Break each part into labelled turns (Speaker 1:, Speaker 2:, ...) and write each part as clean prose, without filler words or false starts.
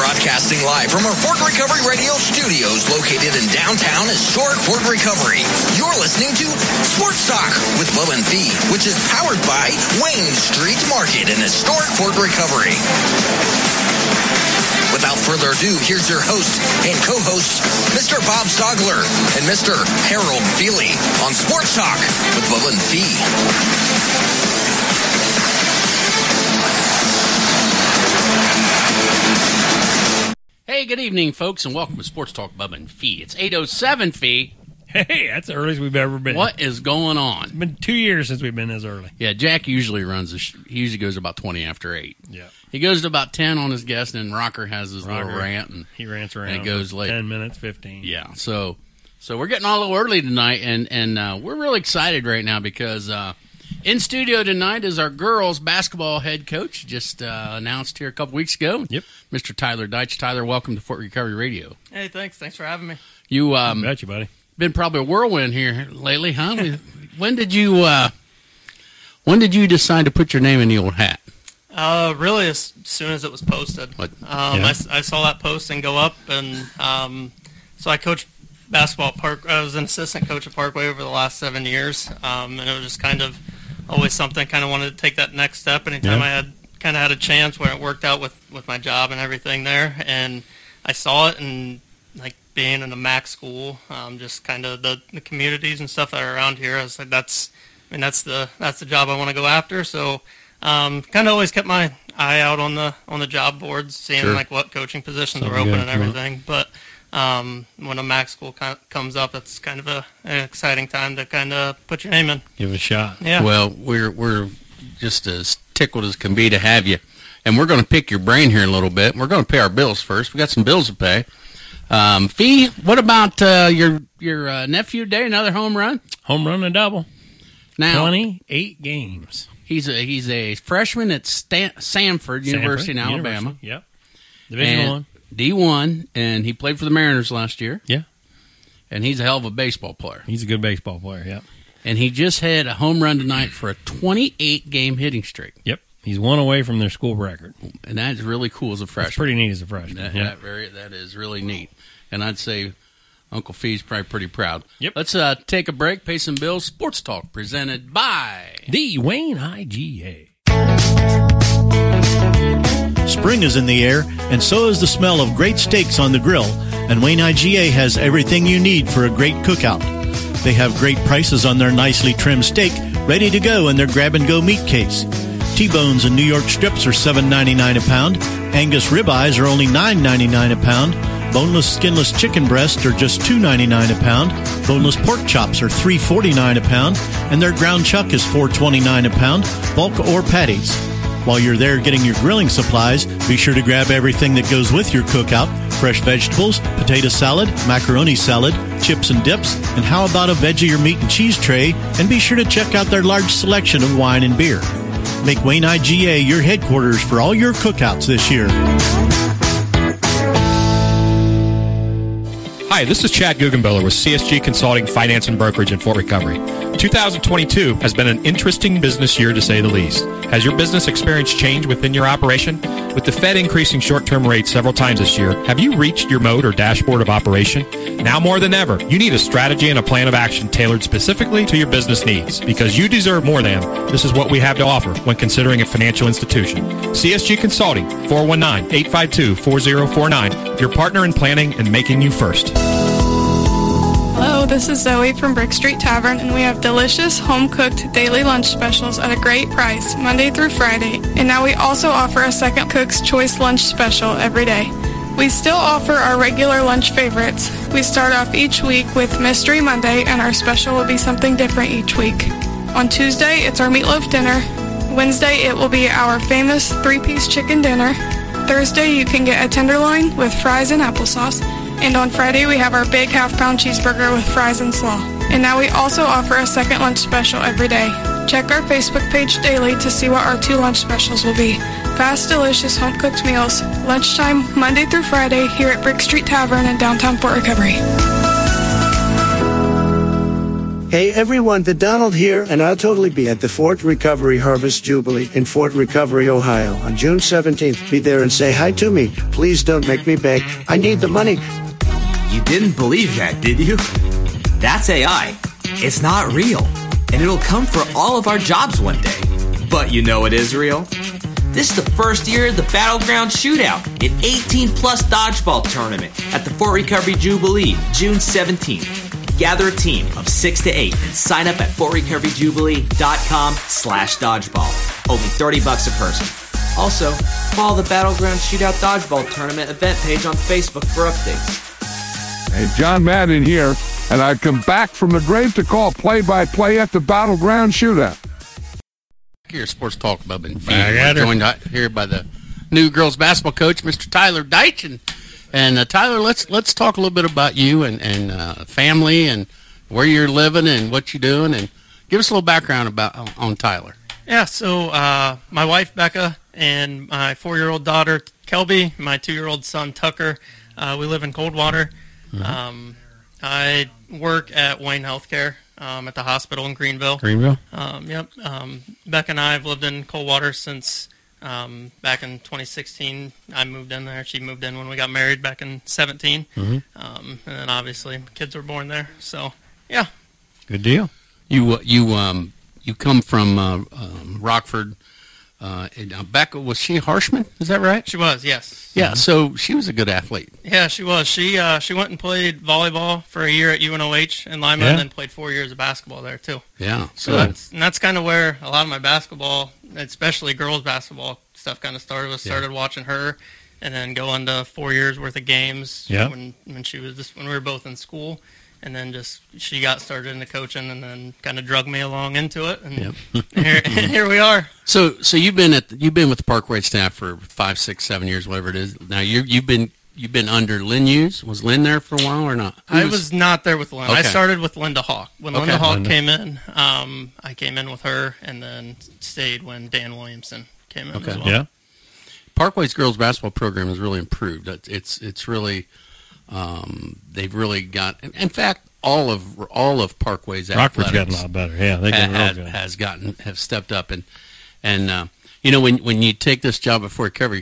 Speaker 1: Broadcasting live from our Fort Recovery Radio studios located in downtown historic Fort Recovery. You're listening to Sports Talk with Bubba and Fee, which is powered by Wayne Street Market in historic Fort Recovery. Without further ado, here's your host and co-host, Mr. Bob Stogler and Mr. Harold Feely on Sports Talk with Bubba and Fee.
Speaker 2: Hey, good evening, folks, and welcome to Sports Talk, Bubba and Fee. It's 8:07, Fee.
Speaker 3: Hey, that's the earliest we've ever been.
Speaker 2: What is going on?
Speaker 3: It's been 2 years since we've been this early.
Speaker 2: Yeah, Jack usually runs. He usually goes about 20 after 8.
Speaker 3: Yeah,
Speaker 2: he goes to about 10 on his guest, and Rocker has his little rant, and
Speaker 3: he rants around.
Speaker 2: And it goes late.
Speaker 3: 10 minutes, 15.
Speaker 2: Yeah, so we're getting all a little early tonight, and we're really excited right now because in studio tonight is our girls basketball head coach, just announced here a couple weeks ago.
Speaker 3: Yep,
Speaker 2: Mr. Tyler Deitch. Tyler, welcome to Fort Recovery Radio.
Speaker 4: Hey, thanks for having me.
Speaker 2: You
Speaker 3: got you, buddy.
Speaker 2: Been probably a whirlwind here lately, huh? When did you decide to put your name in the old hat?
Speaker 4: Really, as soon as it was posted. I saw that posting go up, and so I coached basketball at Park. I was an assistant coach at Parkway over the last 7 years, and it was just kind of always something. Kind of wanted to take that next step. Anytime I had a chance where it worked out with my job and everything there, and I saw it, and like being in a MAC school, just kind of the communities and stuff that are around here. I was like, that's the job I want to go after. So, kind of always kept my eye out on the job boards, seeing like what coaching positions are open and everything. But when a MAC school comes up, it's kind of an exciting time to kind of put your name in.
Speaker 3: Give it a shot.
Speaker 4: Yeah.
Speaker 2: Well, we're just as tickled as can be to have you, and we're going to pick your brain here in a little bit. We're going to pay our bills first. We got some bills to pay. Fee, what about your nephew today? Another home run?
Speaker 3: Home run and double.
Speaker 2: Now
Speaker 3: 28 games.
Speaker 2: He's a freshman at Samford University in Alabama.
Speaker 3: Yep. Division I.
Speaker 2: D1, and he played for the Mariners last year.
Speaker 3: Yeah.
Speaker 2: And he's a hell of a baseball player.
Speaker 3: He's a good baseball player, yep.
Speaker 2: And he just had a home run tonight for a 28-game hitting streak.
Speaker 3: Yep. He's one away from their school record.
Speaker 2: And that's really cool as a freshman.
Speaker 3: That's pretty neat as a freshman.
Speaker 2: That is really neat. And I'd say Uncle Fee's probably pretty proud.
Speaker 3: Yep.
Speaker 2: Let's take a break, pay some bills. Sports Talk presented by
Speaker 3: the Wayne IGA.
Speaker 5: Spring is in the air, and so is the smell of great steaks on the grill, and Wayne IGA has everything you need for a great cookout. They have great prices on their nicely trimmed steak, ready to go in their grab-and-go meat case. T-bones and New York strips are $7.99 a pound. Angus ribeyes are only $9.99 a pound. Boneless, skinless chicken breasts are just $2.99 a pound. Boneless pork chops are $3.49 a pound. And their ground chuck is $4.29 a pound, bulk or patties. While you're there getting your grilling supplies, be sure to grab everything that goes with your cookout. Fresh vegetables, potato salad, macaroni salad, chips and dips, and how about a veggie or meat and cheese tray? And be sure to check out their large selection of wine and beer. Make Wayne IGA your headquarters for all your cookouts this year.
Speaker 6: Hi, this is Chad Guggenbiller with CSG Consulting Finance and Brokerage in Fort Recovery. 2022 has been an interesting business year to say the least. Has your business experienced change within your operation? With the Fed increasing short-term rates several times this year, have you reached your mode or dashboard of operation? Now more than ever, you need a strategy and a plan of action tailored specifically to your business needs. Because you deserve more than, this is what we have to offer when considering a financial institution. CSG Consulting, 419-852-4049, your partner in planning and making you first.
Speaker 7: Hello, this is Zoe from Brick Street Tavern, and we have delicious home-cooked daily lunch specials at a great price, Monday through Friday. And now we also offer a second Cook's Choice lunch special every day. We still offer our regular lunch favorites. We start off each week with Mystery Monday, and our special will be something different each week. On Tuesday, it's our meatloaf dinner. Wednesday, it will be our famous 3-piece chicken dinner. Thursday, you can get a tenderloin with fries and applesauce. And on Friday, we have our big half-pound cheeseburger with fries and slaw. And now we also offer a second lunch special every day. Check our Facebook page daily to see what our 2 lunch specials will be. Fast, delicious, home-cooked meals. Lunchtime, Monday through Friday, here at Brick Street Tavern in downtown Fort Recovery.
Speaker 8: Hey everyone, the Donald here, and I'll totally be at the Fort Recovery Harvest Jubilee in Fort Recovery, Ohio on June 17th. Be there and say hi to me. Please don't make me beg. I need the money.
Speaker 9: You didn't believe that, did you? That's AI. It's not real. And it'll come for all of our jobs one day. But you know it is real? This is the first year of the Battleground Shootout, an 18-plus dodgeball tournament at the Fort Recovery Jubilee, June 17th. Gather a team of 6 to 8 and sign up at fortrecoveryjubilee.com/dodgeball. Only $30 a person. Also, follow the Battleground Shootout Dodgeball Tournament event page on Facebook for updates.
Speaker 10: Hey, John Madden here, and I've come back from the grave to call play-by-play at the Battleground Shootout.
Speaker 2: Here, Sports Talk, Bub and Fee. We're joined here by the new girls basketball coach, Mr. Tyler Deitch. And Tyler, let's talk a little bit about you and family and where you're living and what you're doing, and give us a little background on Tyler.
Speaker 4: Yeah, so my wife Becca and my 4-year-old daughter Kelby, my 2-year-old son Tucker, we live in Coldwater. Mm-hmm. I work at Wayne Healthcare at the hospital in Greenville. Yep. Becca and I have lived in Coldwater since back in 2016. I moved in there. She moved in when we got married back in 17. Mm-hmm. And then obviously kids were born there. So yeah,
Speaker 3: good deal.
Speaker 2: You come from Rockford. Becca, was she Harshman? Is that right?
Speaker 4: She was, yes.
Speaker 2: Yeah, so she was a good athlete.
Speaker 4: Yeah, she was. She went and played volleyball for a year at UNOH in Lima, and then played 4 years of basketball there too.
Speaker 2: Yeah,
Speaker 4: so that's kind of where a lot of my basketball, especially girls basketball stuff, kind of started. Started watching her, and then going to 4 years worth of games.
Speaker 3: Yeah.
Speaker 4: When we were both in school. And then she got started into coaching, and then kind of drug me along into it, and here we are.
Speaker 2: So you've been with the Parkway staff for 5, 6, 7 years, whatever it is. Now you've been under Lynn Hughes. Was Lynn there for a while or not?
Speaker 4: I was not there with Lynn. Okay. I started with Linda Hawk. When Linda Hawk came in, I came in with her, and then stayed when Dan Williamson came in as well.
Speaker 3: Yeah.
Speaker 2: Parkway's girls basketball program has really improved. It's really. They've really got. In fact, all of Parkway's
Speaker 3: Rockford's gotten a lot better. Yeah, they
Speaker 2: have stepped up, and when you take this job at Fort Recovery,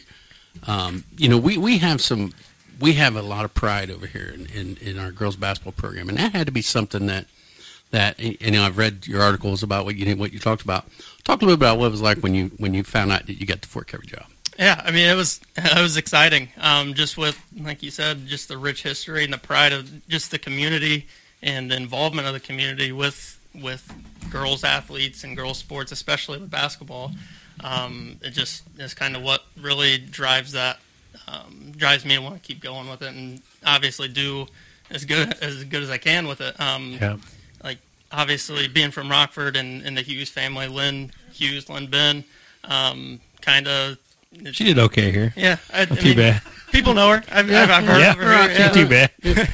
Speaker 2: we have a lot of pride over here in our girls basketball program, and that had to be something that I've read your articles about what you talked about. Talk a little bit about what it was like when you found out that you got the Fort Recovery job.
Speaker 4: Yeah, I mean, it was exciting. Just with, like you said, just the rich history and the pride of just the community and the involvement of the community with girls athletes and girls sports, especially with basketball. It just is kind of what really drives me to want to keep going with it, and obviously do as good as I can with it. Like obviously being from Rockford and the Hughes family, Lynn Hughes, Lynn Ben, kind of.
Speaker 3: She did okay here.
Speaker 4: Yeah.
Speaker 3: Not too bad.
Speaker 4: People know her. I've heard of her.
Speaker 3: Not too bad.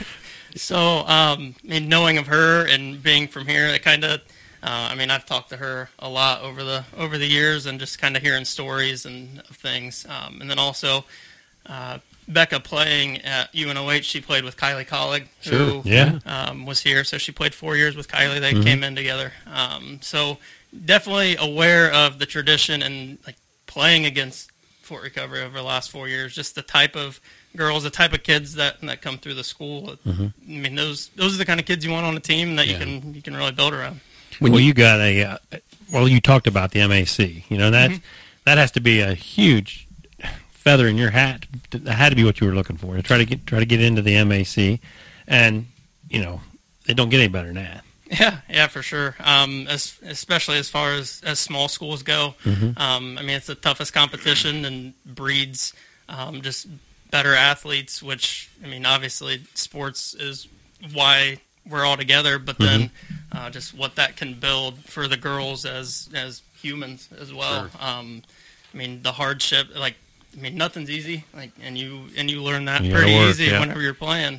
Speaker 4: So, knowing of her and being from here, it kind of, I've talked to her a lot over the years, and just kind of hearing stories and of things. And then also, Becca playing at UNOH, she played with Kylie Collig, who was here. So she played 4 years with Kylie. They came in together. So definitely aware of the tradition and like playing against Fort Recovery over the last 4 years, just the type of girls, the type of kids that come through the school. I mean, those are the kind of kids you want on a team that you can really build around.
Speaker 3: You got you talked about the MAC. That has to be a huge feather in your hat. That had to be what you were looking for to try to get into the MAC, and they don't get any better than that.
Speaker 4: Yeah, for sure. Especially as far as small schools go. It's the toughest competition and breeds just better athletes, which, obviously sports is why we're all together, but then just what that can build for the girls as humans as well. Sure. The hardship, nothing's easy, and you learn that pretty easy whenever you're playing.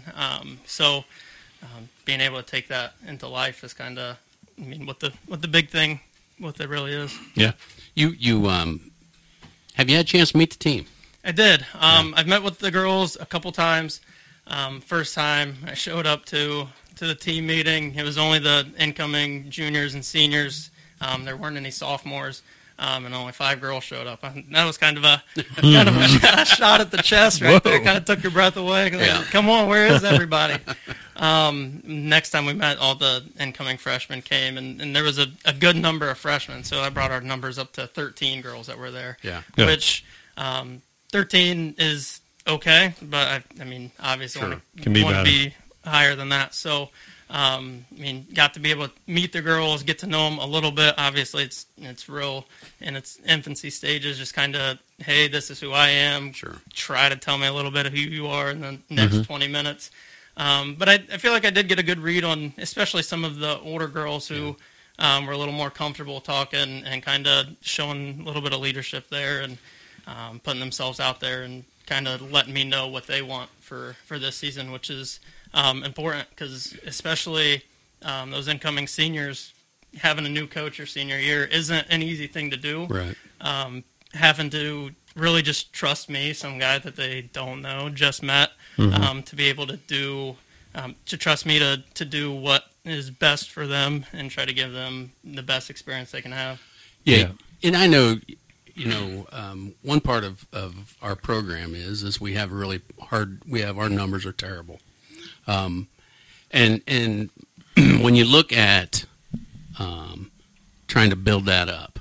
Speaker 4: Being able to take that into life is kind of, what the big thing, what it really is.
Speaker 2: Yeah. You have you had a chance to meet the team?
Speaker 4: I did. I've met with the girls a couple times. First time I showed up to to the team meeting. It was only the incoming juniors and seniors. There weren't any sophomores, and only 5 girls showed up. That was kind of a shot at the chest right there. Kind of took your breath away. Like, come on, where is everybody? Next time we met, all the incoming freshmen came, and there was a good number of freshmen. So I brought our numbers up to 13 girls that were there.
Speaker 2: Yeah.
Speaker 4: Which 13 is okay, but I mean, obviously,
Speaker 3: Can be
Speaker 4: want
Speaker 3: better.
Speaker 4: to be higher than that. So. I mean, got to be able to meet the girls, get to know them a little bit. Obviously, it's real in its infancy stages. Just kind of, hey, this is who I am.
Speaker 2: Sure.
Speaker 4: Try to tell me a little bit of who you are in the next 20 minutes. But I feel like I did get a good read on, especially some of the older girls who were a little more comfortable talking and kind of showing a little bit of leadership there and putting themselves out there and kind of letting me know what they want for this season, which is important because especially those incoming seniors, having a new coach your senior year isn't an easy thing to do.
Speaker 2: Right.
Speaker 4: Having to really just trust me, some guy that they don't know, just met, to be able to do, to trust me to do what is best for them and try to give them the best experience they can have.
Speaker 2: Yeah. And I know, one part of our program is we have really hard, our numbers are terrible. And when you look at trying to build that up,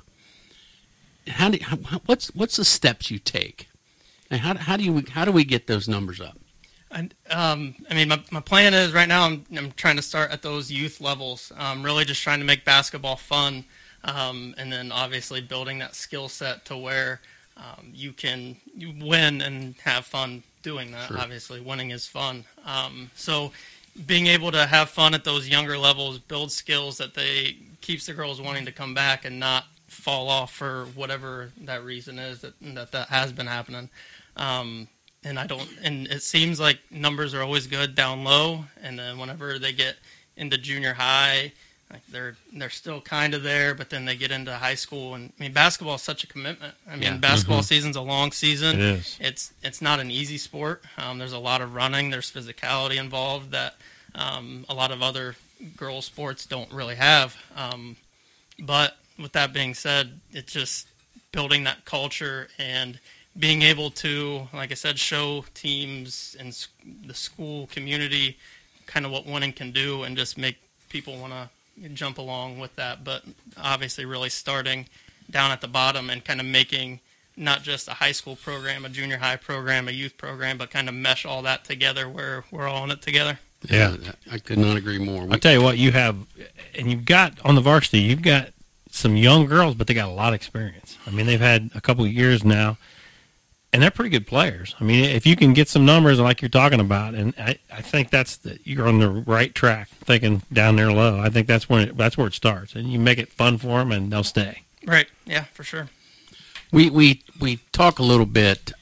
Speaker 2: what's the steps you take? And how do we get those numbers up?
Speaker 4: I mean, my plan is right now I'm trying to start at those youth levels, really just trying to make basketball fun, and then obviously building that skill set to where you win and have fun doing that.
Speaker 2: Sure.
Speaker 4: Obviously, winning is fun. So being able to have fun at those younger levels, build skills that keeps the girls wanting to come back and not fall off for whatever that reason is that has been happening. And it seems like numbers are always good down low, and then whenever they get into junior high, like they're still kind of there, but then they get into high school, and I mean, basketball is such a commitment. I mean, basketball season's a long season.
Speaker 3: It is.
Speaker 4: It's not an easy sport. There's a lot of running. There's physicality involved that a lot of other girls' sports don't really have. But with that being said, it's just building that culture and being able to, like I said, show teams and the school community kind of what winning can do and just make people want to jump along with that. But obviously really starting down at the bottom and kind of making not just a high school program, a junior high program, a youth program, but kind of mesh all that together where we're all in it together.
Speaker 3: Yeah.
Speaker 2: I could not agree more.
Speaker 3: I'll tell you what, you've got on the varsity, you've got some young girls, but they got a lot of experience. I mean, they've had a couple of years now, and they're pretty good players. I mean, if you can get some numbers like you're talking about, and I think you're on the right track, thinking down there low. I think that's where it starts, and you make it fun for them, and they'll stay.
Speaker 4: Right. Yeah, for sure.
Speaker 2: We talk a little bit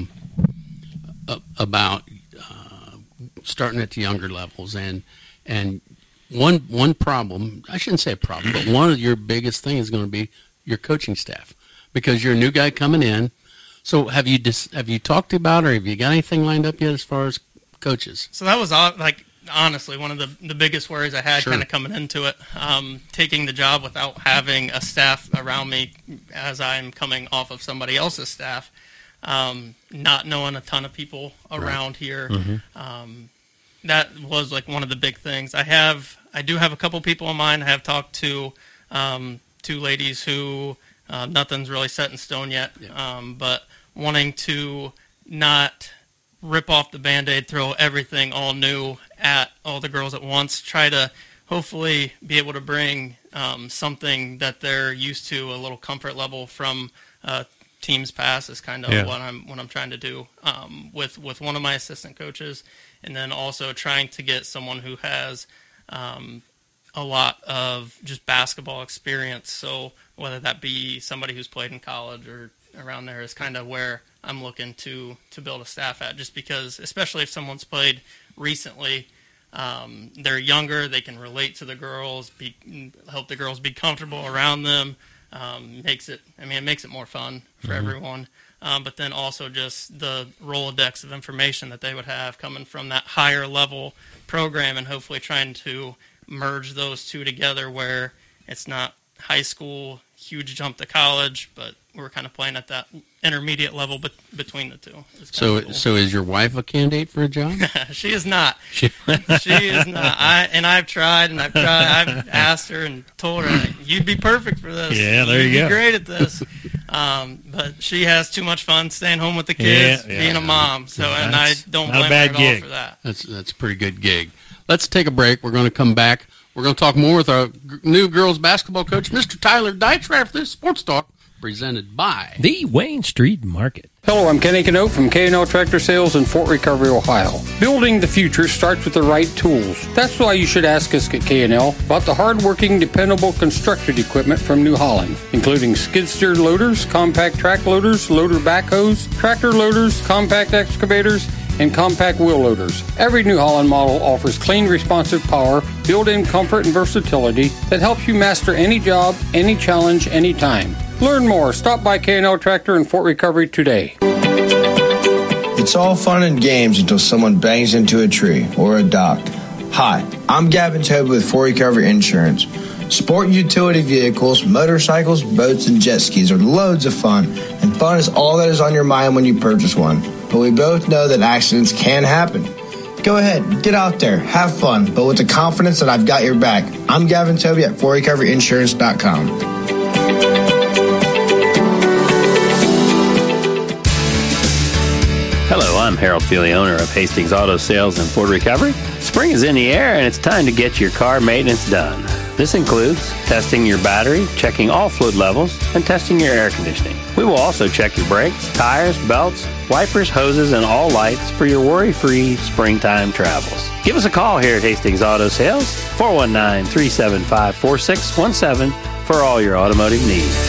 Speaker 2: about starting at the younger levels, and one problem, I shouldn't say a problem, but one of your biggest things is going to be your coaching staff, because you're a new guy coming in. So have you talked about, or have you got anything lined up yet as far as coaches?
Speaker 4: So that was honestly one of the biggest worries I had kind of coming into it, taking the job without having a staff around me as I'm coming off of somebody else's staff, not knowing a ton of people around here. Mm-hmm. That was like one of the big things. I do have a couple people in mind. I have talked to 2 ladies who nothing's really set in stone yet, but wanting to not rip off the Band-Aid, throw everything all new at all the girls at once, try to hopefully be able to bring something that they're used to, a little comfort level from teams past is kind of what I'm trying to do with one of my assistant coaches, and then also trying to get someone who has a lot of just basketball experience. So whether that be somebody who's played in college or around there is kind of where I'm looking to build a staff at, just because, especially if someone's played recently, they're younger, they can relate to the girls, help the girls be comfortable around them. makes it more fun for everyone. But then also just the Rolodex of information that they would have coming from that higher level program, and hopefully trying to merge those two together where it's not high school, huge jump to college, but we're kind of playing at that intermediate level between the two.
Speaker 2: So is your wife a candidate for a job?
Speaker 4: She is not. She is not. I've tried. I've asked her and told her, you'd be perfect for this.
Speaker 3: Yeah, there you go.
Speaker 4: You'd be great at this. But she has too much fun staying home with the kids, being a mom. So, and I don't blame her at all for that.
Speaker 2: That's a pretty good gig. Let's take a break. We're going to come back. We're going to talk more with our new girls basketball coach, Mr. Tyler Deitch, right after this Sports Talk, presented by
Speaker 3: the Wayne Street Market.
Speaker 11: Hello, I'm Kenny Canote from K&L Tractor Sales in Fort Recovery, Ohio. Building the future starts with the right tools. That's why you should ask us at K&L about the hard-working, dependable construction equipment from New Holland, including skid-steer loaders, compact track loaders, loader backhoes, tractor loaders, compact excavators, and compact wheel loaders. Every New Holland model offers clean, responsive power, built-in comfort and versatility that helps you master any job, any challenge, anytime. Learn more. Stop by K&L Tractor in Fort Recovery today.
Speaker 12: It's all fun and games until someone bangs into a tree or a dock. Hi, I'm Gavin Toby with Fort Recovery Insurance. Sport utility vehicles, motorcycles, boats, and jet skis are loads of fun, and fun is all that is on your mind when you purchase one. But we both know that accidents can happen. Go ahead, get out there, have fun, but with the confidence that I've got your back. I'm Gavin Toby at FortRecoveryInsurance.com.
Speaker 13: Hello, I'm Harold Feely, owner of Hastings Auto Sales in Fort Recovery. Spring is in the air and it's time to get your car maintenance done. This includes testing your battery, checking all fluid levels, and testing your air conditioning. We will also check your brakes, tires, belts, wipers, hoses, and all lights for your worry-free springtime travels. Give us a call here at Hastings Auto Sales, 419-375-4617 for all your automotive needs.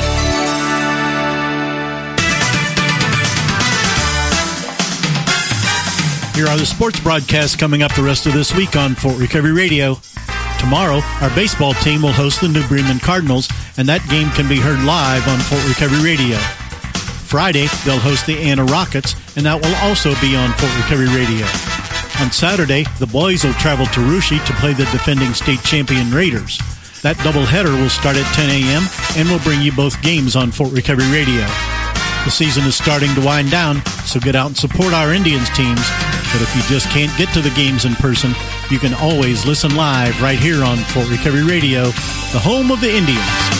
Speaker 5: Here are the sports broadcasts coming up the rest of this week on Fort Recovery Radio. Tomorrow, our baseball team will host the New Bremen Cardinals, and that game can be heard live on Fort Recovery Radio. Friday, they'll host the Anna Rockets, and that will also be on Fort Recovery Radio. On Saturday, the boys will travel to Rushi to play the defending state champion Raiders. That doubleheader will start at 10 a.m. and will bring you both games on Fort Recovery Radio. The season is starting to wind down, so get out and support our Indians teams. But if you just can't get to the games in person, you can always listen live right here on Fort Recovery Radio, the home of the Indians.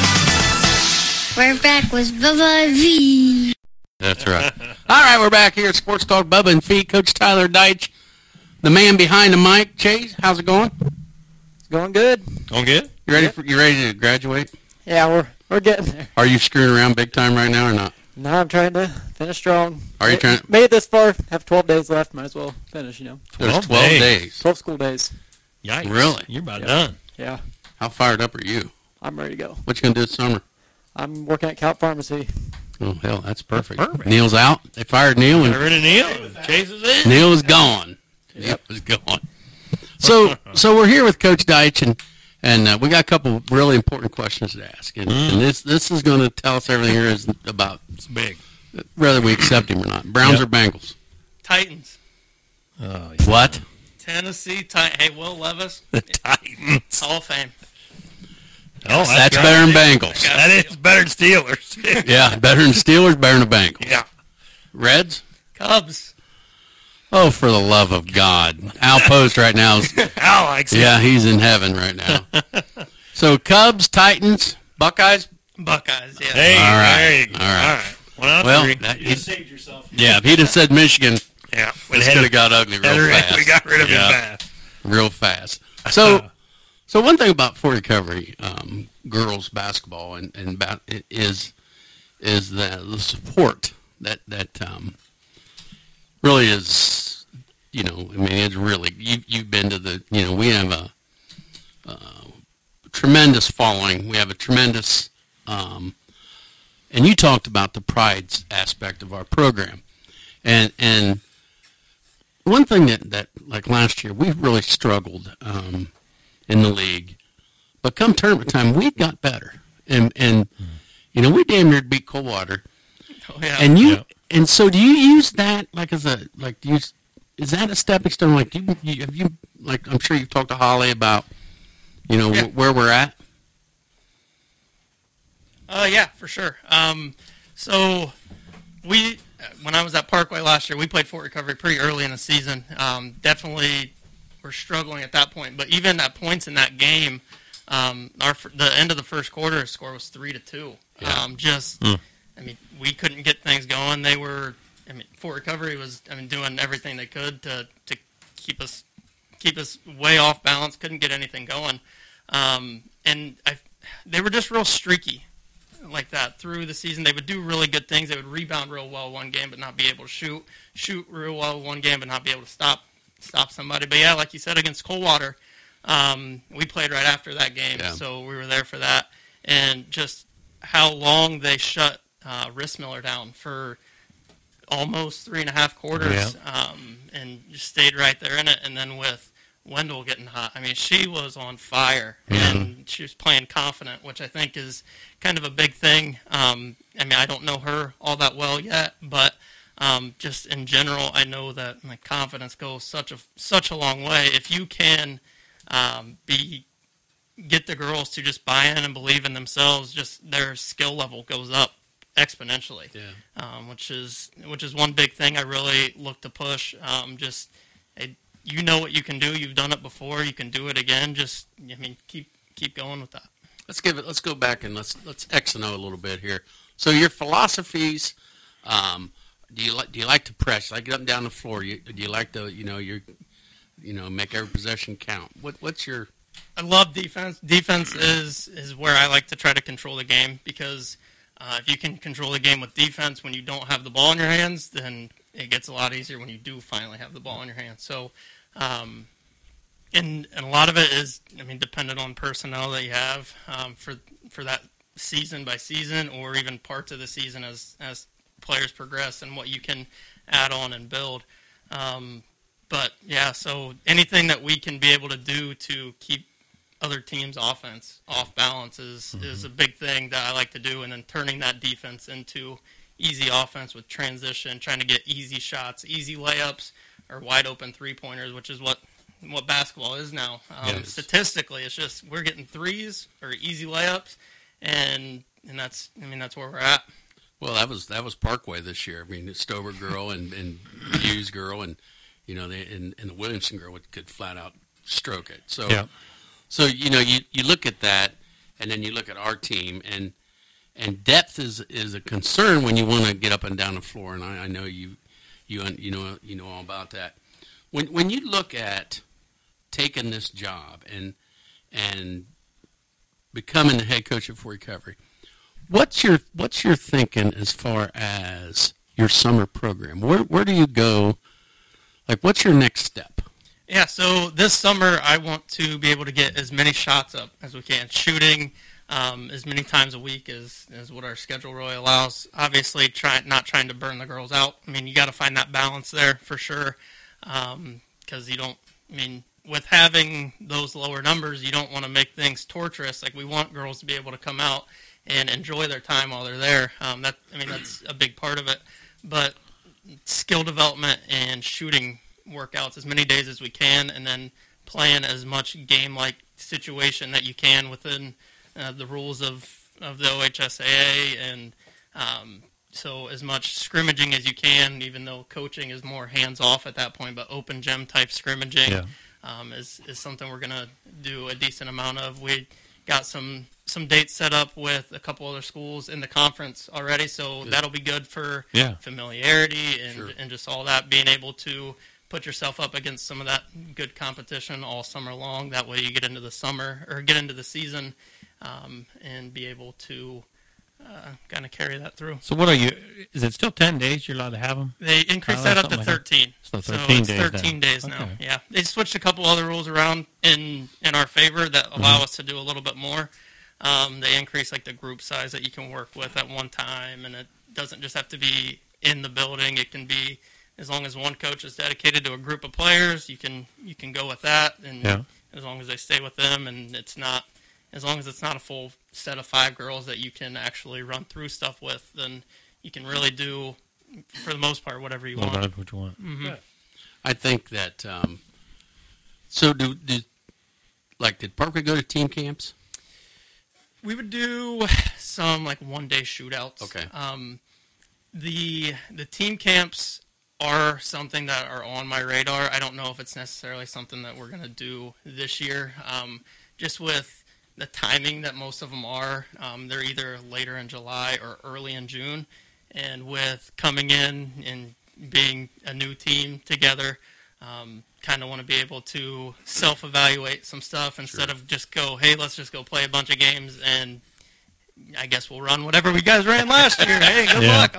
Speaker 14: We're back with Bubba V.
Speaker 2: That's right. All right, we're back here at Sports Talk, Bubba and Fee. Coach Tyler Deitch, the man behind the mic. Chase, how's it going?
Speaker 15: It's going good.
Speaker 3: Going good?
Speaker 2: You ready to graduate?
Speaker 15: Yeah, we're getting there.
Speaker 2: Are you screwing around big time right now or not?
Speaker 15: No, I'm trying to finish strong.
Speaker 2: Are you trying?
Speaker 15: Made it this far. Have 12 days left. Might as well finish, you know.
Speaker 2: There's 12 days.
Speaker 15: 12 school days.
Speaker 3: Yikes.
Speaker 2: Really?
Speaker 3: You're about done.
Speaker 15: Yeah.
Speaker 2: How fired up are you?
Speaker 15: I'm ready to go.
Speaker 2: What you going to do this summer?
Speaker 15: I'm working at Cal Pharmacy.
Speaker 2: Oh, hell, that's perfect. Neil's out. They fired Neil.
Speaker 3: Got rid of Neil. Chase is in.
Speaker 2: Neil is gone. Yep, is gone. So we're here with Coach Deitch, and we got a couple really important questions to ask. And this is going to tell us everything here is about.
Speaker 3: It's big.
Speaker 2: Whether we accept him or not. Browns or Bengals?
Speaker 4: Titans.
Speaker 3: Oh,
Speaker 2: yeah. What?
Speaker 4: Tennessee Titans. Hey, Will Levis.
Speaker 3: The Titans.
Speaker 4: Hall of Fame.
Speaker 2: Oh, that's better than Bengals.
Speaker 3: That is better than Steelers.
Speaker 2: Yeah, better than Steelers, better than Bengals.
Speaker 3: Yeah.
Speaker 2: Reds?
Speaker 4: Cubs.
Speaker 2: Oh, for the love of God. Al Post right now is...
Speaker 3: Al likes it.
Speaker 2: Yeah, he's in heaven right now. So, Cubs, Titans, Buckeyes?
Speaker 4: Buckeyes, yeah.
Speaker 3: Hey,
Speaker 2: all right.
Speaker 3: there you go. All right.
Speaker 2: Well,
Speaker 3: you
Speaker 5: just saved yourself.
Speaker 2: Yeah, if he'd have said Michigan,
Speaker 3: yeah,
Speaker 2: this could have got ugly real fast.
Speaker 3: We got rid of him fast.
Speaker 2: Real fast. So one thing about Fort Recovery girls basketball and about it is the support that really is, you know, I mean, it's really, you've been to the, you know, we have a tremendous following. We have a tremendous, and you talked about the pride aspect of our program. And one thing that like last year, we really struggled in the league. But come tournament time, we got better. and you know, we damn near beat Coldwater.
Speaker 4: Oh, yeah.
Speaker 2: And and so do you use that like is that a stepping stone? Like have you like I'm sure you've talked to Holly about, you know, where we're at.
Speaker 4: Yeah, for sure. So when I was at Parkway last year, we played Fort Recovery pretty early in the season. Definitely were struggling at that point, but even at points in that game, the end of the first quarter score was 3-2. Yeah. I mean, we couldn't get things going. Fort Recovery was, doing everything they could to keep us way off balance. Couldn't get anything going, they were just real streaky like that through the season. They would do really good things. They would rebound real well one game, but not be able to shoot real well one game, but not be able to stop somebody. But yeah, like you said, against Coldwater, we played right after that game, so we were there for that, and just how long they shut Rissmiller down for almost 3.5 quarters, and just stayed right there in it. And then with Wendell getting hot, she was on fire, and she was playing confident, which I think is kind of a big thing. I don't know her all that well yet, but just in general, I know that confidence goes such a long way. If you can get the girls to just buy in and believe in themselves, just their skill level goes up exponentially. Which is one big thing I really look to push. You know what you can do. You've done it before. You can do it again. Just keep going with that.
Speaker 2: Let's go back and let's X and O a little bit here. So your philosophies, do you like to press? Like get up and down the floor? Do you like to make every possession count? What's your?
Speaker 4: I love defense. Defense is where I like to try to control the game, because if you can control the game with defense when you don't have the ball in your hands, then it gets a lot easier when you do finally have the ball in your hands. So, and a lot of it is, dependent on personnel that you have for that season by season, or even parts of the season as players progress, and what you can add on and build. But yeah, so anything that we can be able to do to keep other teams' offense off balance is a big thing that I like to do, and then turning that defense into easy offense with transition, trying to get easy shots, easy layups, or wide open 3-pointers, which is what basketball is now. Statistically, it's just we're getting threes or easy layups, and that's where we're at.
Speaker 2: Well, that was Parkway this year. Stover girl and Hughes girl, and and the Williamson girl could flat out stroke it. So so you look at that, and then you look at our team, and depth is a concern when you want to get up and down the floor, and I know you know all about that. When you look at taking this job and becoming the head coach at Fort Recovery, what's your thinking as far as your summer program? Where do you go? Like, what's your next step?
Speaker 4: Yeah, so this summer I want to be able to get as many shots up as we can, shooting as many times a week as what our schedule really allows. Obviously, not trying to burn the girls out. You got to find that balance there for sure, because you don't. With having those lower numbers, you don't want to make things torturous. Like, we want girls to be able to come out and enjoy their time while they're there. That's a big part of it. But skill development and shooting workouts as many days as we can, and then playing as much game-like situation that you can within the rules of the OHSAA, and so as much scrimmaging as you can, even though coaching is more hands-off at that point, but open gym type scrimmaging is something we're going to do a decent amount of. We got some dates set up with a couple other schools in the conference already, so that'll be good for familiarity and just all that, being able to put yourself up against some of that good competition all summer long. That way you get into the summer, or get into the season, and be able to kind of carry that through.
Speaker 3: So what is it still 10 days you're allowed to have them?
Speaker 4: They increased that up to 13.
Speaker 3: So 13 days.
Speaker 4: 13 days now. Okay. Yeah. They switched a couple other rules around in our favor that allow us to do a little bit more. They increase like the group size that you can work with at one time, and it doesn't just have to be in the building. It can be, as long as one coach is dedicated to a group of players, you can go with that, and as long as they stay with them, and it's not as long as it's not a full set of 5 girls that you can actually run through stuff with, then you can really do, for the most part, whatever you want.
Speaker 3: What you want.
Speaker 4: Mm-hmm.
Speaker 3: Yeah.
Speaker 2: I think that. So did Parkway go to team camps?
Speaker 4: We would do some like one-day shootouts.
Speaker 2: Okay.
Speaker 4: The team camps are something that are on my radar. I don't know if it's necessarily something that we're going to do this year. Just with the timing that most of them are, they're either later in July or early in June. And with coming in and being a new team together, kind of want to be able to self-evaluate some stuff instead of just go, hey, let's just go play a bunch of games and I guess we'll run whatever we guys ran last year. Hey, good luck.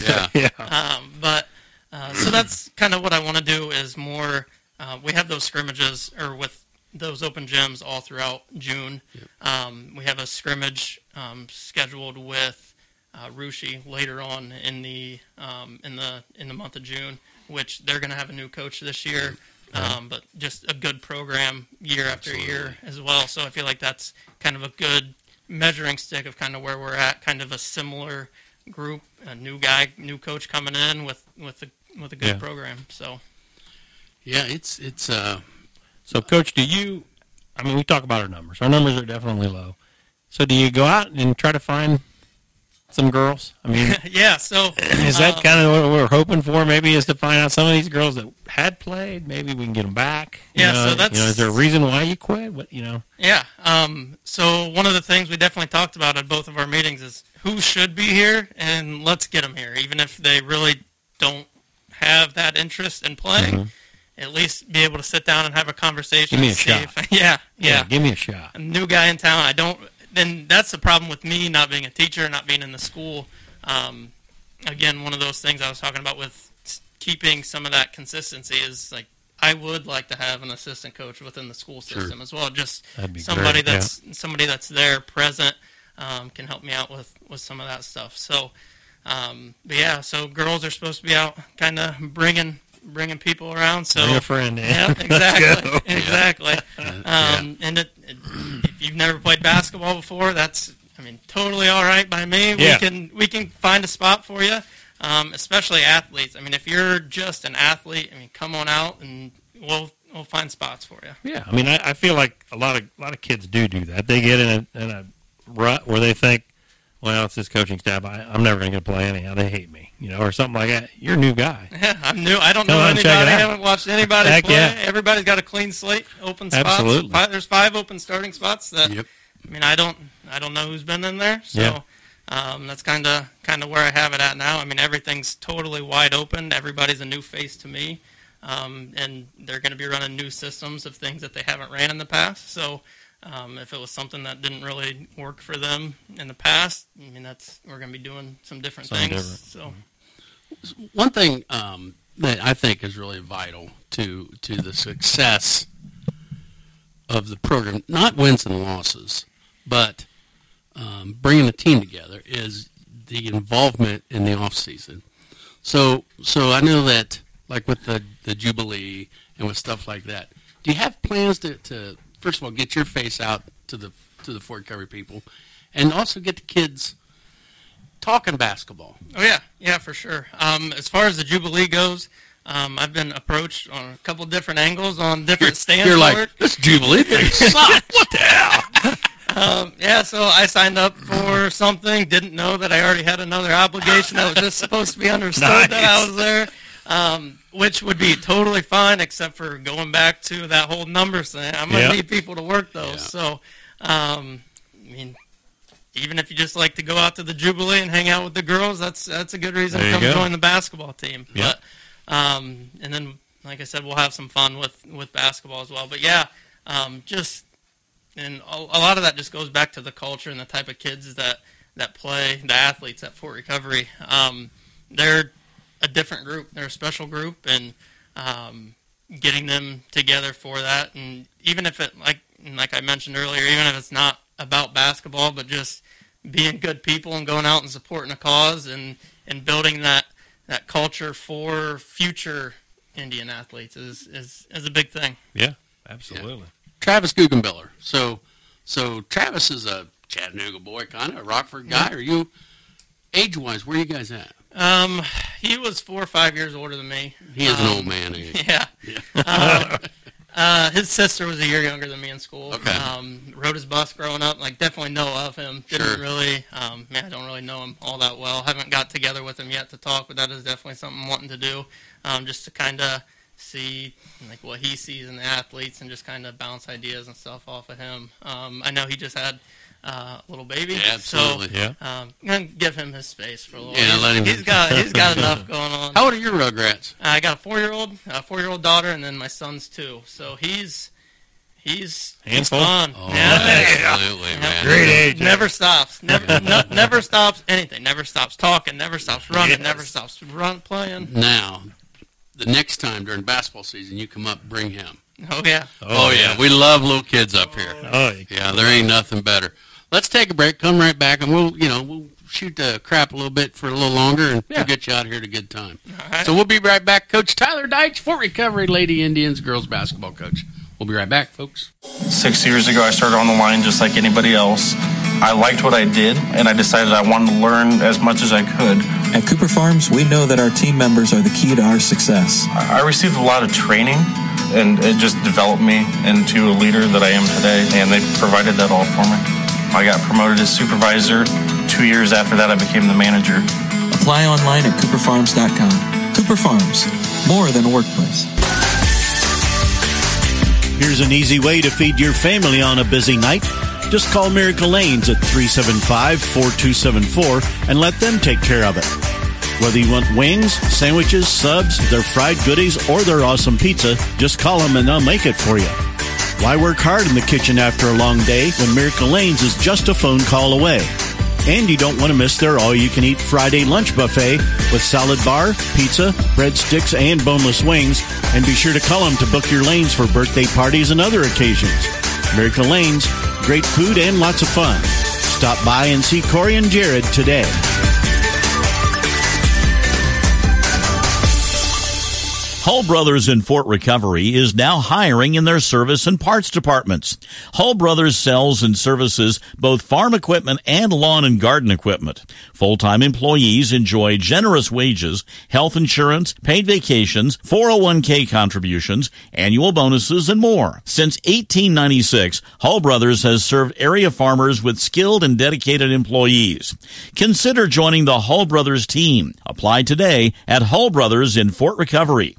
Speaker 4: So that's kind of what I want to do is more, we have those scrimmages or with those open gyms all throughout June. We have a scrimmage scheduled with Rushi later on in the month of June, which they're going to have a new coach this year. But just a good program year after year as well. So I feel like that's kind of a good measuring stick of kind of where we're at, kind of a similar group, a new coach coming in with a good program. So
Speaker 2: yeah, it's
Speaker 3: So Coach, we talk about our numbers. Our numbers are definitely low. So do you go out and try to find some girls? I mean,
Speaker 4: yeah. So
Speaker 3: is that kind of what we're hoping for? Maybe is to find out some of these girls that had played. Maybe we can get them back.
Speaker 4: So that's
Speaker 3: is there a reason why you quit?
Speaker 4: Yeah. So one of the things we definitely talked about at both of our meetings is who should be here, and let's get them here, even if they really don't have that interest in playing. Mm-hmm. At least be able to sit down and have a conversation.
Speaker 3: Give me a shot.
Speaker 4: Yeah.
Speaker 3: Give me a shot.
Speaker 4: A new guy in town. Then that's the problem with me not being a teacher, not being in the school. Again, one of those things I was talking about with keeping some of that consistency is like I would like to have an assistant coach within the school system as well. Just somebody that's there, present, can help me out with some of that stuff. So, so girls are supposed to be out, kind of bringing people around. So
Speaker 3: bring a friend in.
Speaker 4: Yeah, exactly. And if you've never played basketball before, that's totally all right by me.
Speaker 3: Yeah.
Speaker 4: We can find a spot for you, especially athletes. If you're just an athlete, come on out and we'll find spots for you.
Speaker 3: Yeah, I feel like a lot of kids do that. They get in a rut where they think, well, it's this coaching staff. I'm never going to play anyhow. They hate me, or something like that. You're a new guy.
Speaker 4: Yeah, I'm new. I don't know anybody. I haven't watched anybody play. Yeah. Everybody's got a clean slate, open spots.
Speaker 3: Absolutely.
Speaker 4: There's 5 open starting spots that. Yep. I don't know who's been in there. So that's kind of where I have it at now. Everything's totally wide open. Everybody's a new face to me, and they're going to be running new systems of things that they haven't ran in the past. So. If it was something that didn't really work for them in the past, we're going to be doing some different things. So,
Speaker 2: one thing that I think is really vital to the success of the program, not wins and losses, but bringing a team together, is the involvement in the off season. So I know that, like with the Jubilee and with stuff like that, do you have plans to first of all, get your face out to the Fort Recovery people, and also get the kids talking basketball?
Speaker 4: Oh yeah, for sure. As far as the Jubilee goes, I've been approached on a couple different angles on different stands.
Speaker 2: You're like, this Jubilee thing sucks. What the hell?
Speaker 4: So I signed up for something, didn't know that I already had another obligation that was just supposed to be understood that I was there. Which would be totally fine, except for going back to that whole numbers thing. I'm going to need people to work those. Yeah. So, even if you just like to go out to the Jubilee and hang out with the girls, that's a good reason to come join the basketball team.
Speaker 3: Yeah.
Speaker 4: But, and then, like I said, we'll have some fun with basketball as well. But and a lot of that just goes back to the culture and the type of kids that play, the athletes at Fort Recovery. They're a different group. They're a special group, and getting them together for that, and even if it, like I mentioned earlier, even if it's not about basketball, but just being good people and going out and supporting a cause and building that culture for future Indian athletes is a big thing.
Speaker 3: Yeah, absolutely.
Speaker 2: Yeah. Travis Guggenbiller. So So Travis is a Chattanooga boy, kind of a Rockford guy. Are you, age-wise, where are you guys at?
Speaker 4: He was 4 or 5 years older than me.
Speaker 2: He is an old man, ain't he?
Speaker 4: Yeah. His sister was a year younger than me in school.
Speaker 2: Okay.
Speaker 4: Rode his bus growing up. Like, definitely know of him. Didn't
Speaker 2: Sure.
Speaker 4: really, I don't really know him all that well. Haven't got together with him yet to talk, but that is definitely something I'm wanting to do, just to kind of see like what he sees in the athletes and just kind of bounce ideas and stuff off of him. I know he just had a little baby,
Speaker 2: Yeah, absolutely.
Speaker 4: so I'm gonna give him his space for a little.
Speaker 2: Yeah, let him.
Speaker 4: He's got enough going on.
Speaker 2: How old are your Rugrats?
Speaker 4: I got a 4-year-old daughter, and then my son's 2. So he's
Speaker 3: Handful?
Speaker 4: fun.
Speaker 2: Oh,
Speaker 4: Yeah.
Speaker 2: absolutely, man.
Speaker 3: Great age.
Speaker 4: Never stops. Never stops anything. Never stops talking. Never stops running.
Speaker 3: Yes.
Speaker 4: Never stops playing.
Speaker 2: Now, the next time during basketball season you come up, bring him.
Speaker 4: Oh yeah.
Speaker 2: Oh, yeah. We love little kids up here.
Speaker 3: Oh,
Speaker 2: Yeah, there ain't nothing better. Let's take a break, come right back, and we'll shoot the crap a little bit for a little longer, and we'll get you out here at a good time.
Speaker 4: All right.
Speaker 2: So we'll be right back. Coach Tyler Deitch, Fort Recovery Lady Indians girls basketball coach. We'll be right back, folks.
Speaker 16: 6 years ago, I started on the line just like anybody else. I liked what I did, and I decided I wanted to learn as much as I could.
Speaker 17: At Cooper Farms, we know that our team members are the key to our success.
Speaker 16: I received a lot of training, and it just developed me into a leader that I am today, and they provided that all for me. I got promoted as supervisor. 2 years after that, I became the manager.
Speaker 17: Apply online at cooperfarms.com. Cooper Farms, more than a workplace.
Speaker 5: Here's an easy way to feed your family on a busy night. Just call Miracle Lanes at 375-4274 and let them take care of it. Whether you want wings, sandwiches, subs, their fried goodies, or their awesome pizza, just call them and they'll make it for you. Why work hard in the kitchen after a long day when Miracle Lanes is just a phone call away? And you don't want to miss their all-you-can-eat Friday lunch buffet with salad bar, pizza, breadsticks, and boneless wings. And be sure to call them to book your lanes for birthday parties and other occasions. Miracle Lanes, great food and lots of fun. Stop by and see Corey and Jared today.
Speaker 18: Hull Brothers in Fort Recovery is now hiring in their service and parts departments. Hull Brothers sells and services both farm equipment and lawn and garden equipment. Full-time employees enjoy generous wages, health insurance, paid vacations, 401k contributions, annual bonuses, and more. Since 1896, Hull Brothers has served area farmers with skilled and dedicated employees. Consider joining the Hull Brothers team. Apply today at Hull Brothers in Fort Recovery.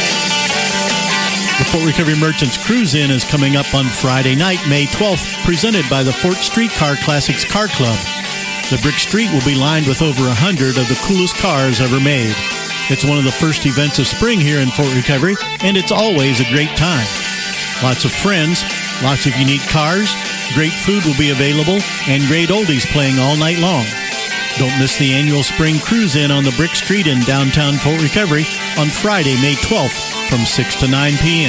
Speaker 5: The Fort Recovery Merchants Cruise-In is coming up on Friday night, May 12th, presented by the Fort Streetcar Classics Car Club. The Brick Street will be lined with over 100 of the coolest cars ever made. It's one of the first events of spring here in Fort Recovery, and it's always a great time. Lots of friends, lots of unique cars, great food will be available, and great oldies playing all night long. Don't miss the annual Spring Cruise-In on the Brick Street in downtown Fort Recovery on Friday, May 12th from 6 to 9 p.m.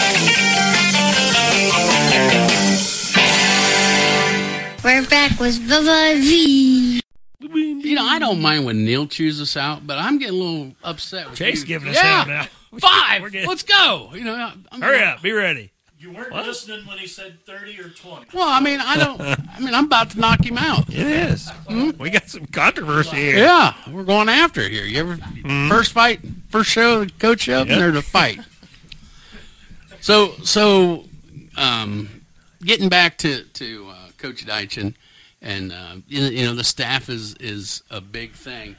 Speaker 14: We're back with Bubba V.
Speaker 2: I don't mind when Neil chews us out, but I'm getting a little upset with
Speaker 3: Chase
Speaker 2: you.
Speaker 3: giving us hell now.
Speaker 2: 5. Let's go.
Speaker 3: Hurry up. Be ready.
Speaker 5: You weren't listening when he said 30 or 20.
Speaker 2: Well, I'm about to knock him out.
Speaker 3: It is. We got some controversy here.
Speaker 2: Yeah, we're going after it here. You ever first show, the coach show, and there's a fight. So, getting back to Coach Deitch and the staff is a big thing.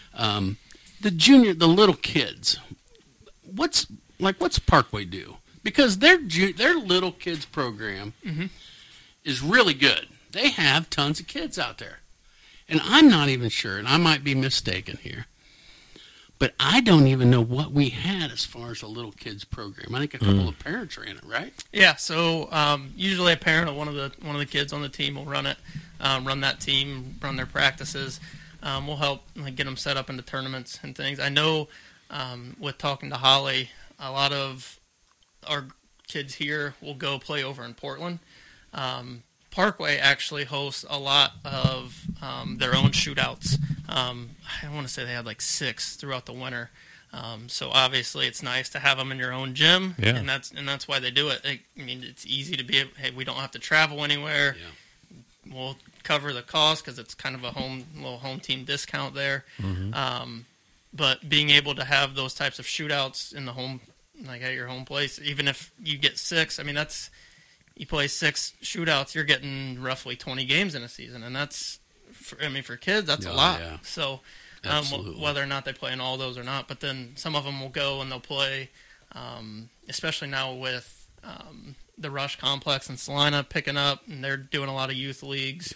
Speaker 2: The little kids. What's Parkway do? Because their little kids program is really good. They have tons of kids out there. And I'm not even sure, and I might be mistaken here, but I don't even know what we had as far as a little kids program. I think a couple of parents ran it, right?
Speaker 4: Yeah, so usually a parent of one of the kids on the team will run it, run that team, run their practices. We'll help get them set up into tournaments and things. I know with talking to Holly, a lot of our kids here will go play over in Portland. Parkway actually hosts a lot of their own shootouts. I want to say they had like 6 throughout the winter. So obviously it's nice to have them in your own gym,
Speaker 3: Yeah.
Speaker 4: and that's why they do it. I mean, it's easy to be, hey, we don't have to travel anywhere.
Speaker 2: Yeah.
Speaker 4: We'll cover the cost because it's kind of a little home team discount there.
Speaker 3: Mm-hmm.
Speaker 4: But being able to have those types of shootouts in the home, like at your home place, even if you get 6, I mean, you play 6 shootouts, you're getting roughly 20 games in a season, and that's, for kids, that's a lot.
Speaker 2: Yeah.
Speaker 4: So whether or not they play in all those or not, but then some of them will go and they'll play, especially now with the Rush Complex in Salina picking up, and they're doing a lot of youth leagues.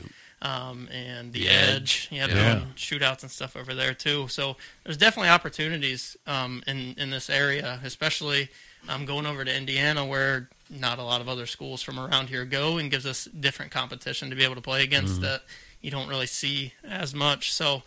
Speaker 4: And the Edge, doing shootouts and stuff over there too. So there's definitely opportunities in this area, especially going over to Indiana, where not a lot of other schools from around here go, and gives us different competition to be able to play against that you don't really see as much. So,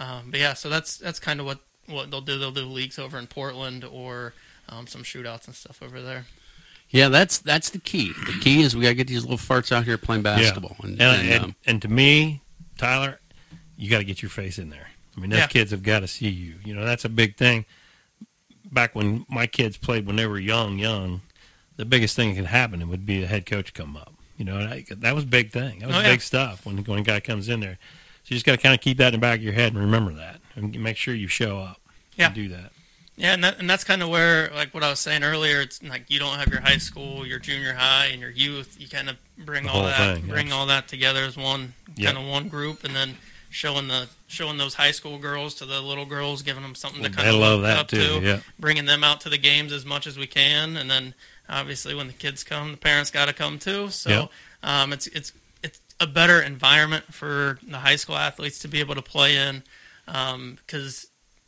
Speaker 4: so that's kind of what they'll do. They'll do leagues over in Portland or some shootouts and stuff over there.
Speaker 2: Yeah, that's the key. The key is we got to get these little farts out here playing basketball.
Speaker 3: Yeah. And to me, Tyler, you got to get your face in there. I mean, those kids have got to see you. You know, that's a big thing. Back when my kids played when they were young, the biggest thing that could happen would be a head coach come up. You know, that was a big thing. That was big stuff when a guy comes in there. So you just got to kind of keep that in the back of your head and remember that, and make sure you show up and do that.
Speaker 4: Yeah, and that's kind of where, like what I was saying earlier, it's like you don't have your high school, your junior high, and your youth. You kind of bring all that together as one one group, and then showing those high school girls to the little girls, giving them something to kind of look up to, bringing them out to the games as much as we can, and then obviously when the kids come, the parents got to come too. So it's a better environment for the high school athletes to be able to play in, because.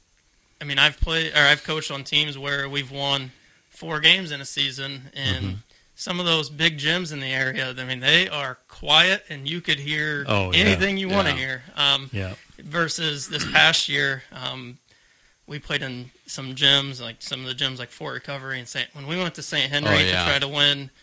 Speaker 4: I mean, I've coached on teams where we've won 4 games in a season, and some of those big gyms in the area, I mean, they are quiet, and you could hear anything you want to hear. Versus this past year, we played in some gyms, like some of the gyms like Fort Recovery, and when we went to St. Henry to try to win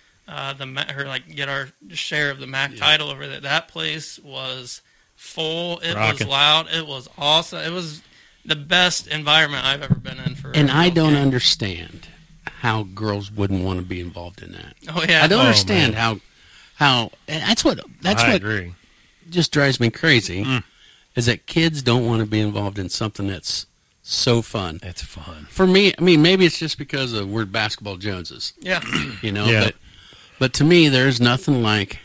Speaker 4: get our share of the MAC title over there, that place was full. It was loud. It was awesome. It was the best environment I've ever been in for.
Speaker 2: And I don't understand how girls wouldn't want to be involved in that.
Speaker 4: Oh yeah,
Speaker 2: I don't understand how that's what
Speaker 3: agree.
Speaker 2: Just drives me crazy is that kids don't want to be involved in something that's so fun.
Speaker 3: It's fun
Speaker 2: for me. I mean, maybe it's just because of we're basketball Joneses.
Speaker 4: Yeah,
Speaker 2: you know. But to me, there's nothing like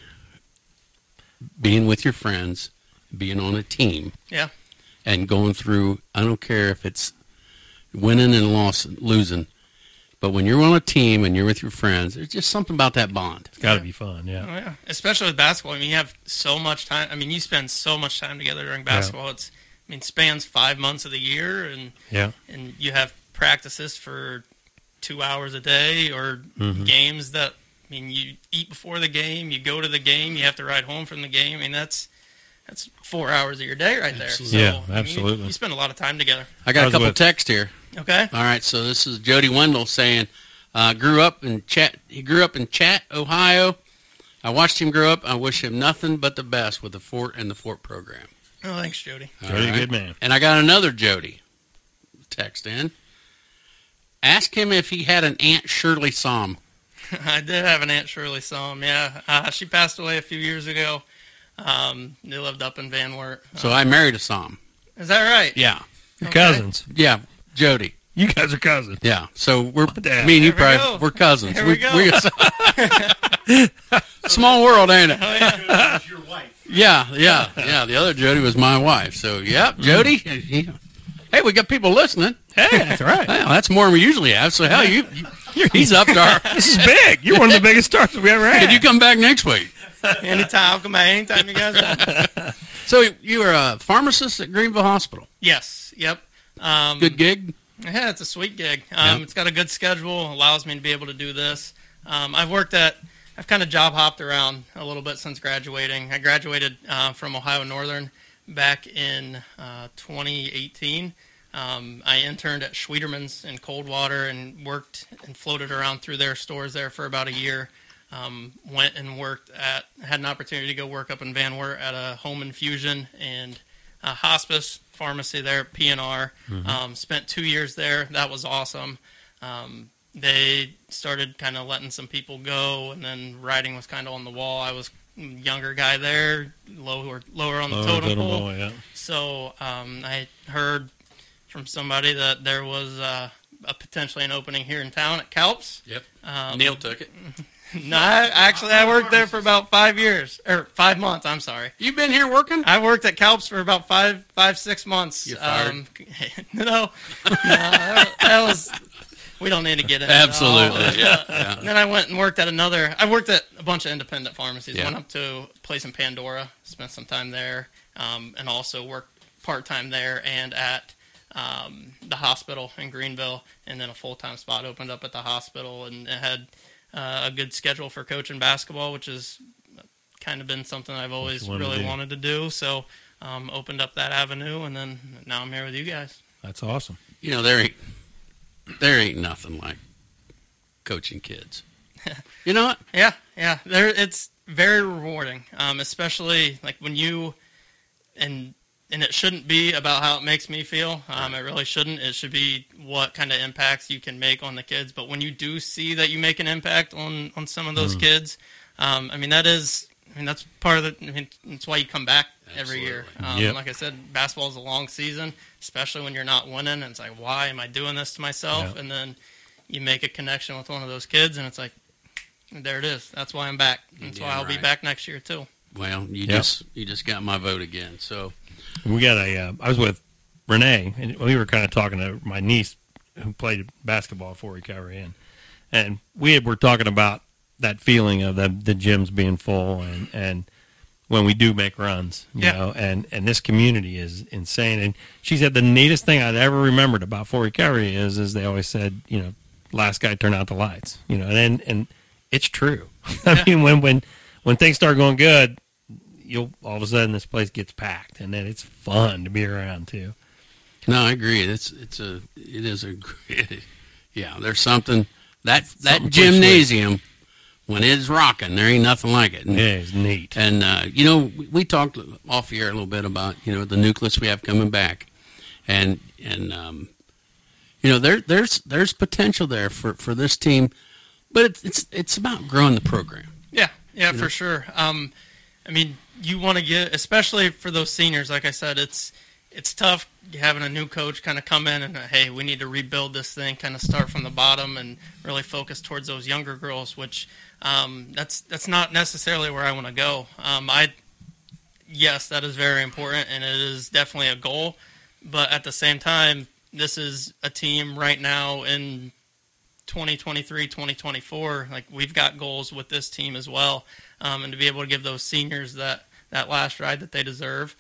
Speaker 2: being with your friends, being on a team.
Speaker 4: Yeah.
Speaker 2: And going through, I don't care if it's winning and losing, but when you're on a team and you're with your friends, there's just something about that bond.
Speaker 3: It's got to be fun, yeah.
Speaker 4: Oh, yeah. Especially with basketball. I mean, you have so much time. I mean, you spend so much time together during basketball. It's, spans 5 months of the year, and you have practices for 2 hours a day or games that, you eat before the game, you go to the game, you have to ride home from the game. I mean, that's 4 hours of your day right there.
Speaker 2: Absolutely.
Speaker 4: So,
Speaker 3: yeah, absolutely.
Speaker 4: You spend a lot of time together.
Speaker 2: I got a couple texts here.
Speaker 4: Okay.
Speaker 2: All right, so this is Jody Wendell saying, he grew up in Chat, Ohio. I watched him grow up. I wish him nothing but the best with the Fort and the Fort program.
Speaker 4: Oh, thanks, Jody.
Speaker 3: Jody, good man.
Speaker 2: And I got another Jody text in. Ask him if he had an Aunt Shirley Somm.
Speaker 4: I did have an Aunt Shirley Somm, yeah. She passed away a few years ago. They lived up in Van Wert.
Speaker 2: So I married a Somm.
Speaker 4: Is that right?
Speaker 2: Yeah.
Speaker 3: Your cousins.
Speaker 2: Yeah, Jody.
Speaker 3: You guys are cousins.
Speaker 2: Yeah. So we're me and you we're cousins.
Speaker 4: Here we go.
Speaker 2: Small world, ain't it?
Speaker 4: Oh, yeah.
Speaker 5: Your wife.
Speaker 2: Yeah. The other Jody was my wife. So Jody. Hey, we got people listening.
Speaker 3: Hey, that's right.
Speaker 2: Well, that's more than we usually have. So hell, he's up to our.
Speaker 3: This is big. You're one of the biggest stars we ever had.
Speaker 2: Can you come back next week?
Speaker 4: Anytime. I'll come back anytime you guys want.
Speaker 2: So you were a pharmacist at Greenville Hospital.
Speaker 4: Yes. Yep.
Speaker 2: Good gig.
Speaker 4: Yeah, it's a sweet gig. It's got a good schedule. Allows me to be able to do this. I've kind of job hopped around a little bit since graduating. I graduated from Ohio Northern back in 2018. I interned at Schwieterman's in Coldwater and worked and floated around through their stores there for about a year. Went and had an opportunity to go work up in Van Wert at a home infusion, and hospice pharmacy there at PNR. Spent 2 years there. That was awesome. They started kind of letting some people go, and then writing was kind of on the wall. I was a younger guy there, lower on the totem pole.
Speaker 3: Yeah.
Speaker 4: So I heard from somebody that there was potentially an opening here in town at Kalps.
Speaker 2: Yep. Neil took it.
Speaker 4: No, I worked there for about 5 years, or 5 months. I'm sorry.
Speaker 2: You've been here working?
Speaker 4: I worked at Kalps for about 6 months.
Speaker 2: You're fired.
Speaker 4: No, that was. We don't need to get into
Speaker 2: Absolutely.
Speaker 4: that.
Speaker 2: Yeah.
Speaker 4: Then I went and worked at I worked at a bunch of independent pharmacies.
Speaker 2: Yeah.
Speaker 4: Went up to a place in Pandora, spent some time there, and also worked part-time there and at the hospital in Greenville, and then a full-time spot opened up at the hospital, and it had a good schedule for coaching basketball, which has kind of been something I've always really wanted to do. So opened up that avenue, and then now I'm here with you guys.
Speaker 3: That's awesome.
Speaker 2: You know, there ain't nothing like coaching kids. You know what?
Speaker 4: Yeah. It's very rewarding, especially like when you and it shouldn't be about how it makes me feel. It really shouldn't. It should be what kind of impacts you can make on the kids. But when you do see that you make an impact on some of those kids, that's part of that's why you come back every year. Like I said, basketball is a long season, especially when you're not winning. And it's like, why am I doing this to myself?
Speaker 3: Yep.
Speaker 4: And then you make a connection with one of those kids, and it's like, there it is. That's why I'm back. That's why I'll be back next year too.
Speaker 2: Well, you just got my vote again. So
Speaker 3: we got I was with Renee, and we were kind of talking to my niece who played basketball for recovery, and we were talking about that feeling of the gyms being full, and when we do make runs, you know, and this community is insane. And she said the neatest thing I'd ever remembered about Fort Recovery is they always said, you know, last guy turn out the lights, you know, and it's true. I mean, when things start going good, you'll all of a sudden this place gets packed, and then it's fun to be around too.
Speaker 2: No, I agree. It is a there's something that gymnasium. When it's rocking, there ain't nothing like it. And,
Speaker 3: it's neat.
Speaker 2: And, we talked off the air a little bit about, the nucleus we have coming back. And there's potential there for this team. But it's about growing the program.
Speaker 4: Yeah, for sure. You want to get, especially for those seniors, like I said, it's tough having a new coach kind of come in and, hey, we need to rebuild this thing, kind of start from the bottom and really focus towards those younger girls, which that's not necessarily where I want to go. Yes, that is very important, and it is definitely a goal. But at the same time, this is a team right now in 2023, 2024. Like, we've got goals with this team as well, and to be able to give those seniors that last ride that they deserve.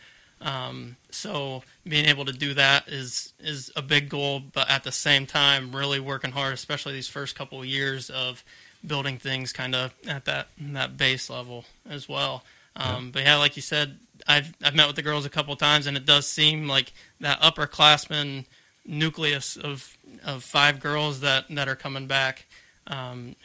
Speaker 4: So being able to do that is a big goal, but at the same time, really working hard, especially these first couple of years of building things kind of at that base level as well. But yeah, like you said, I've met with the girls a couple of times, and it does seem like that upperclassmen nucleus of 5 girls that are coming back. I'm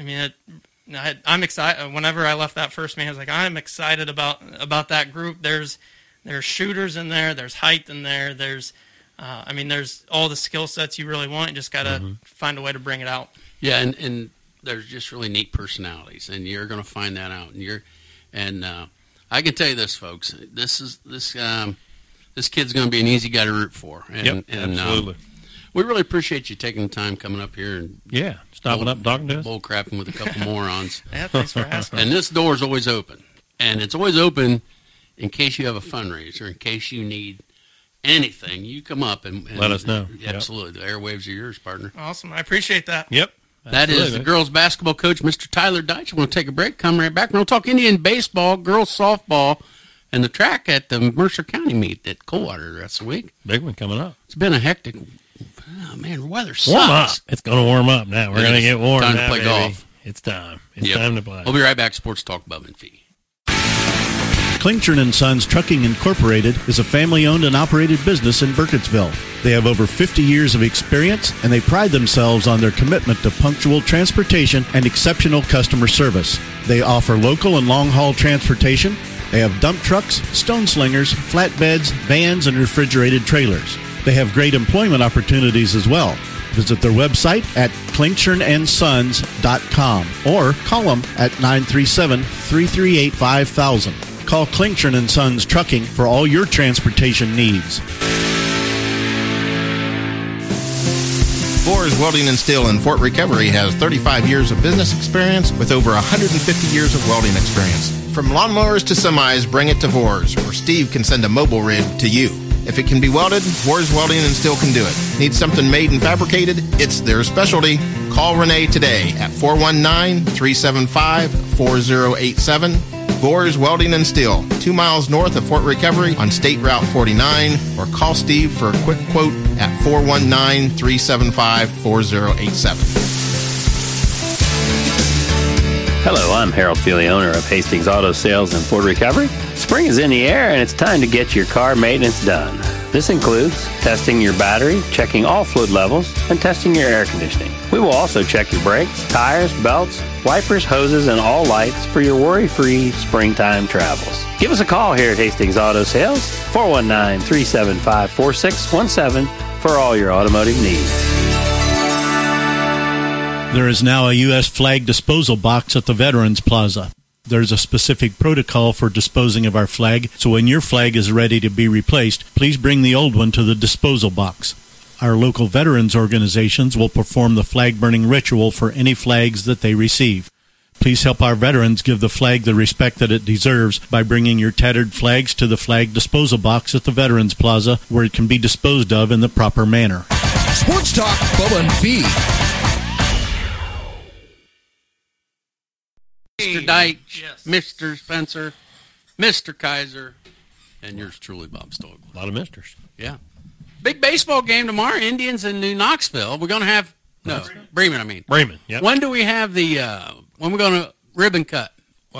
Speaker 4: excited. Whenever I left that first meeting, I was like, I'm excited about that group. There's shooters in there. There's height in there. There's all the skill sets you really want. You just got to find a way to bring it out.
Speaker 2: Yeah, and there's just really neat personalities, and you're going to find that out. And I can tell you this, folks. This kid's going to be an easy guy to root for. And
Speaker 3: absolutely.
Speaker 2: We really appreciate you taking the time coming up here and
Speaker 3: stopping up and talking to us.
Speaker 2: Bull crapping with a couple morons.
Speaker 4: Yeah, thanks for asking.
Speaker 2: And this door is always open, and it's always open in case you have a fundraiser, in case you need anything. You come up and
Speaker 3: let us know.
Speaker 2: Absolutely, the airwaves are yours, partner.
Speaker 4: Awesome, I appreciate that.
Speaker 3: Yep.
Speaker 2: That is the girls' basketball coach, Mr. Tyler Deitch. We're going to take a break, come right back. We're going to talk Indian baseball, girls softball, and the track at the Mercer County meet at Coldwater the rest of the week.
Speaker 3: Big one coming up.
Speaker 2: It's been a hectic. Oh man, the weather sucks.
Speaker 3: Warm up. It's going to warm up now. We're going to get warm.
Speaker 2: Time
Speaker 3: now,
Speaker 2: to play golf.
Speaker 3: It's time. It's time to play.
Speaker 2: We'll be right back. Sports Talk, Bub and Fee.
Speaker 5: Klingtron & Sons Trucking Incorporated is a family-owned and operated business in Burkittsville. They have over 50 years of experience, and they pride themselves on their commitment to punctual transportation and exceptional customer service. They offer local and long-haul transportation, They have dump trucks, stone slingers, flatbeds, vans, and refrigerated trailers. They have great employment opportunities as well. Visit their website at klinkshirnandsons.com or call them at 937-338-5000. Call Klinkshirn & Sons Trucking for all your transportation needs.
Speaker 19: Boers Welding and Steel in Fort Recovery has 35 years of business experience with over 150 years of welding experience. From lawnmowers to semis, bring it to Boers, or Steve can send a mobile rig to you. If it can be welded, Boers Welding and Steel can do it. Need something made and fabricated? It's their specialty. Call Renee today at 419-375-4087. Boers Welding and Steel, 2 miles north of Fort Recovery on State Route 49, or call Steve for a quick quote at 419-375-4087.
Speaker 13: Hello, I'm Harold Feely, owner of Hastings Auto Sales in Fort Recovery. Spring is in the air and it's time to get your car maintenance done. This includes testing your battery, checking all fluid levels, and testing your air conditioning. We will also check your brakes, tires, belts, wipers, hoses, and all lights for your worry-free springtime travels. Give us a call here at Hastings Auto Sales, 419-375-4617 for all your automotive needs.
Speaker 5: There is now a U.S. flag disposal box at the Veterans Plaza. There's a specific protocol for disposing of our flag, so when your flag is ready to be replaced, please bring the old one to the disposal box. Our local veterans organizations will perform the flag burning ritual for any flags that they receive. Please help our veterans give the flag the respect that it deserves by bringing your tattered flags to the flag disposal box at the Veterans Plaza, where it can be disposed of in the proper manner.
Speaker 1: Sports Talk, Bubba and Fee.
Speaker 2: Mr. Deitch, yes. Mr. Spencer, Mr. Kaiser, and yours truly, Bob Stogel.
Speaker 3: A lot of misters.
Speaker 2: Yeah. Big baseball game tomorrow, Indians in New Knoxville. We're going to have, Bremen.
Speaker 3: Yep.
Speaker 2: When do we have when we're going to ribbon cut?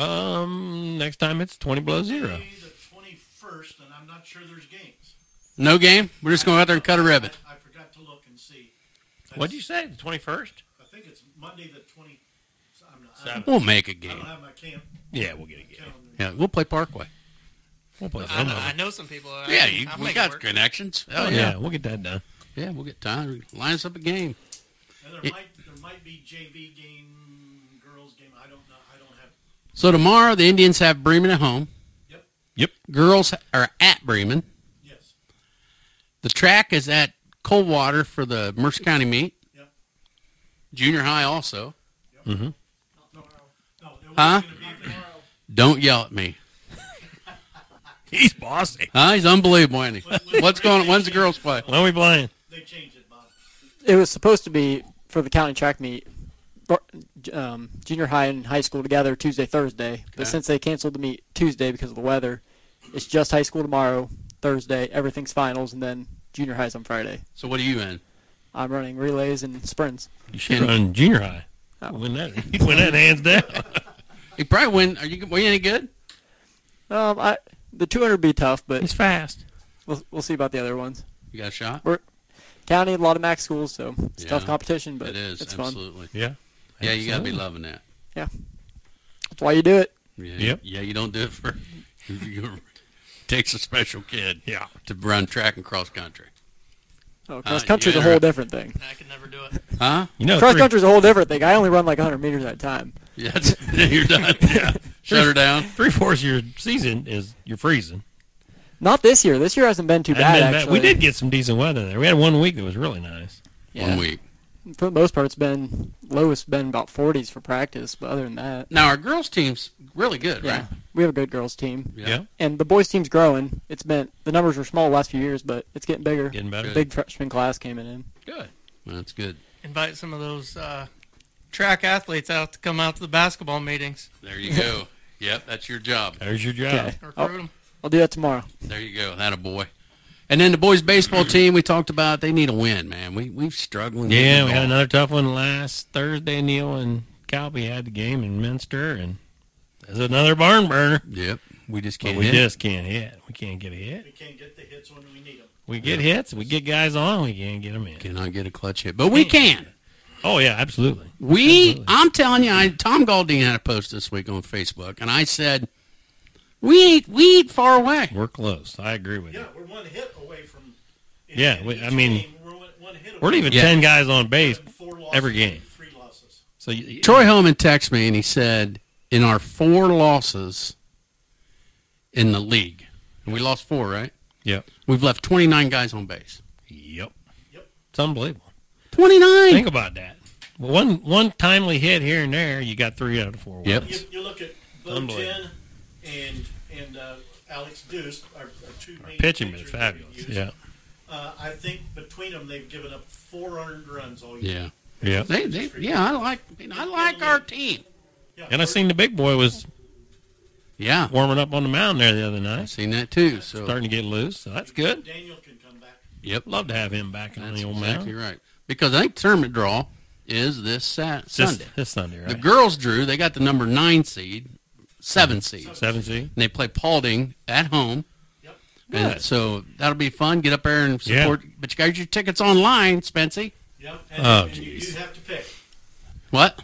Speaker 3: Next time it's 20 below zero.
Speaker 5: The 21st, and I'm not sure there's games.
Speaker 2: No game? We're just going to go out there and cut a ribbon.
Speaker 5: I forgot to look and see.
Speaker 3: What'd you say, the 21st?
Speaker 5: I think it's Monday the 20th.
Speaker 2: We'll make a game.
Speaker 5: I don't have my camp.
Speaker 3: Yeah, we'll get a game.
Speaker 2: Yeah, we'll play Parkway.
Speaker 3: We'll play.
Speaker 4: I know some people.
Speaker 2: We got connections.
Speaker 3: Oh yeah, we'll get that done.
Speaker 2: Yeah, we'll get time. Line us up a game.
Speaker 5: And there might be JV game, girls game. I don't know. I don't have.
Speaker 2: So tomorrow the Indians have Bremen at home.
Speaker 3: Yep.
Speaker 2: Girls are at Bremen.
Speaker 5: Yes.
Speaker 2: The track is at Coldwater for the Mercer County meet.
Speaker 5: Yep.
Speaker 2: Junior high also.
Speaker 5: Yep.
Speaker 3: Mm-hmm.
Speaker 2: Huh? Don't yell at me.
Speaker 3: He's bossy.
Speaker 2: Huh? He's unbelievable, isn't he? What's going on? When's the girls play?
Speaker 3: When are we playing?
Speaker 5: They changed it, Bob.
Speaker 15: It was supposed to be for the county track meet, junior high and high school together Tuesday, Thursday. But since they canceled the meet Tuesday because of the weather, it's just high school tomorrow, Thursday, everything's finals, and then junior high's on Friday.
Speaker 2: So what are you in?
Speaker 15: I'm running relays and sprints.
Speaker 3: You should run junior high. Win that. You'd win that hands down.
Speaker 2: You probably win. Were you any good?
Speaker 15: The 200 would be tough, but
Speaker 3: he's fast.
Speaker 15: We'll see about the other ones.
Speaker 2: You got a shot?
Speaker 15: We're county, a lot of MAC schools, so it's tough competition, but
Speaker 2: it is,
Speaker 15: it's
Speaker 2: absolutely.
Speaker 15: fun.
Speaker 3: Yeah.
Speaker 2: Yeah, you got to be loving that.
Speaker 15: Yeah. That's why you do it.
Speaker 2: Yeah,
Speaker 3: yep.
Speaker 2: Yeah, you don't do it for. It takes a special kid. Yeah. To run track and cross country.
Speaker 15: Oh, cross country's a whole different thing.
Speaker 4: I could never do it.
Speaker 2: Huh?
Speaker 15: Cross country's a whole different thing. I only run like 100 meters at a time.
Speaker 2: Yeah, you're done. Yeah. Shut her down.
Speaker 3: 3/4 of your season is you're freezing.
Speaker 15: Not this year. This year hasn't been too bad, actually.
Speaker 3: We did get some decent weather there. We had 1 week that was really nice.
Speaker 15: Yeah.
Speaker 2: 1 week.
Speaker 15: For the most part, it's been lowest been about 40s for practice, but other than that.
Speaker 2: Now, our girls' team's really good, right?
Speaker 15: Yeah. We have a good girls' team.
Speaker 2: Yeah.
Speaker 15: And the boys' team's growing. It's been the numbers were small the last few years, but it's getting bigger.
Speaker 3: Getting better.
Speaker 15: Big freshman class came in.
Speaker 2: Good. That's good.
Speaker 4: Invite some of those track athletes out to come out to the basketball meetings.
Speaker 2: There you go. Yep, that's your job.
Speaker 3: There's your job.
Speaker 15: Okay.
Speaker 4: Recruit them.
Speaker 15: I'll do that tomorrow.
Speaker 2: There you go. That a boy. And then the boys' baseball team, we talked about, they need a win, man. We've struggled.
Speaker 3: Yeah, we had another tough one last Thursday. Neil and Calby had the game in Minster, and there's another barn burner.
Speaker 2: Yep. We just can't
Speaker 3: hit.
Speaker 2: We
Speaker 3: just can't hit. We can't get a hit.
Speaker 5: We can't get the hits when we need them.
Speaker 3: We get hits. We get guys on. We can't get them in.
Speaker 2: Cannot get a clutch hit. But we can.
Speaker 3: Oh, yeah, absolutely.
Speaker 2: I'm telling you, Tom Galdine had a post this week on Facebook, and I said, We ain't far away.
Speaker 3: We're close. I agree with you.
Speaker 5: Yeah, we're one hit away from.
Speaker 3: Yeah, we're even
Speaker 2: Yeah.
Speaker 3: 10 guys on base every game.
Speaker 5: 3 losses.
Speaker 3: So
Speaker 2: Troy Holman texted me and he said, in our 4 losses in the league, and we lost 4, right?
Speaker 3: Yep.
Speaker 2: We've left 29 guys on base.
Speaker 3: Yep. It's unbelievable.
Speaker 2: 29.
Speaker 3: Think about that. One timely hit here and there, you got 3 out of 4
Speaker 2: Yep.
Speaker 3: wins.
Speaker 5: You look at Bo Tin and Alex Deuce, our 2 main
Speaker 3: Pitching been
Speaker 5: pitchers that we
Speaker 3: fabulous.
Speaker 5: use.
Speaker 3: Yeah.
Speaker 5: I think between them, they've given up 4 earned runs all year.
Speaker 2: Yeah.
Speaker 3: Yeah.
Speaker 2: I like our team.
Speaker 3: And I seen the big boy was warming up on the mound there the other night.
Speaker 2: I seen that too. So
Speaker 3: starting to get loose. So that's good.
Speaker 5: Daniel can come back.
Speaker 2: Yep.
Speaker 3: Love to have him back on the old
Speaker 2: exactly
Speaker 3: mound.
Speaker 2: right. Because I think tournament draw is this Sunday.
Speaker 3: This Sunday, right?
Speaker 2: The girls drew. They got the number 9 seed, 7 seed.
Speaker 3: 7 seed.
Speaker 2: And they play Paulding at home.
Speaker 5: Yep.
Speaker 2: And
Speaker 3: Good.
Speaker 2: so that'll be fun. Get up there and support. Yeah. But you got your tickets online, Spency.
Speaker 5: Yep.
Speaker 3: And
Speaker 5: you do have to pay.
Speaker 2: What?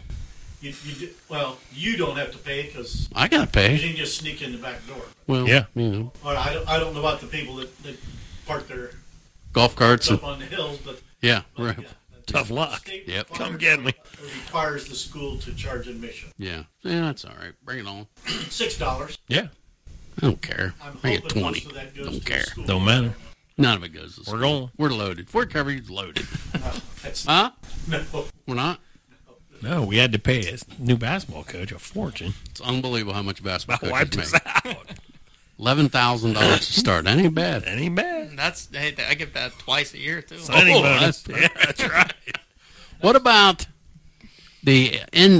Speaker 5: You don't have to pay because
Speaker 2: I gotta pay.
Speaker 5: You can just sneak in the back door.
Speaker 2: Well,
Speaker 3: yeah.
Speaker 2: You know.
Speaker 5: Well, I don't know about the people that park their
Speaker 2: golf carts
Speaker 5: up on the hills, but
Speaker 2: right.
Speaker 5: Yeah,
Speaker 3: tough luck.
Speaker 2: Yep.
Speaker 3: Come get me.
Speaker 5: Requires the school to charge admission.
Speaker 2: Yeah, that's all right. Bring it on.
Speaker 5: $6.
Speaker 3: Yeah.
Speaker 2: I don't care. I get 20. Don't care.
Speaker 3: Don't matter.
Speaker 2: None of it goes to school.
Speaker 3: We're going.
Speaker 2: We're loaded. Fort Recovery's loaded.
Speaker 5: No,
Speaker 2: No. We're not?
Speaker 3: No, we had to pay a new basketball coach a fortune.
Speaker 2: It's unbelievable how much basketball
Speaker 3: Wiped
Speaker 2: coaches
Speaker 3: us
Speaker 2: make.
Speaker 3: out.
Speaker 2: $11,000 to start. That ain't bad.
Speaker 3: That ain't bad.
Speaker 4: I get that twice a year too.
Speaker 3: Signing bonus. That's right.
Speaker 2: What about the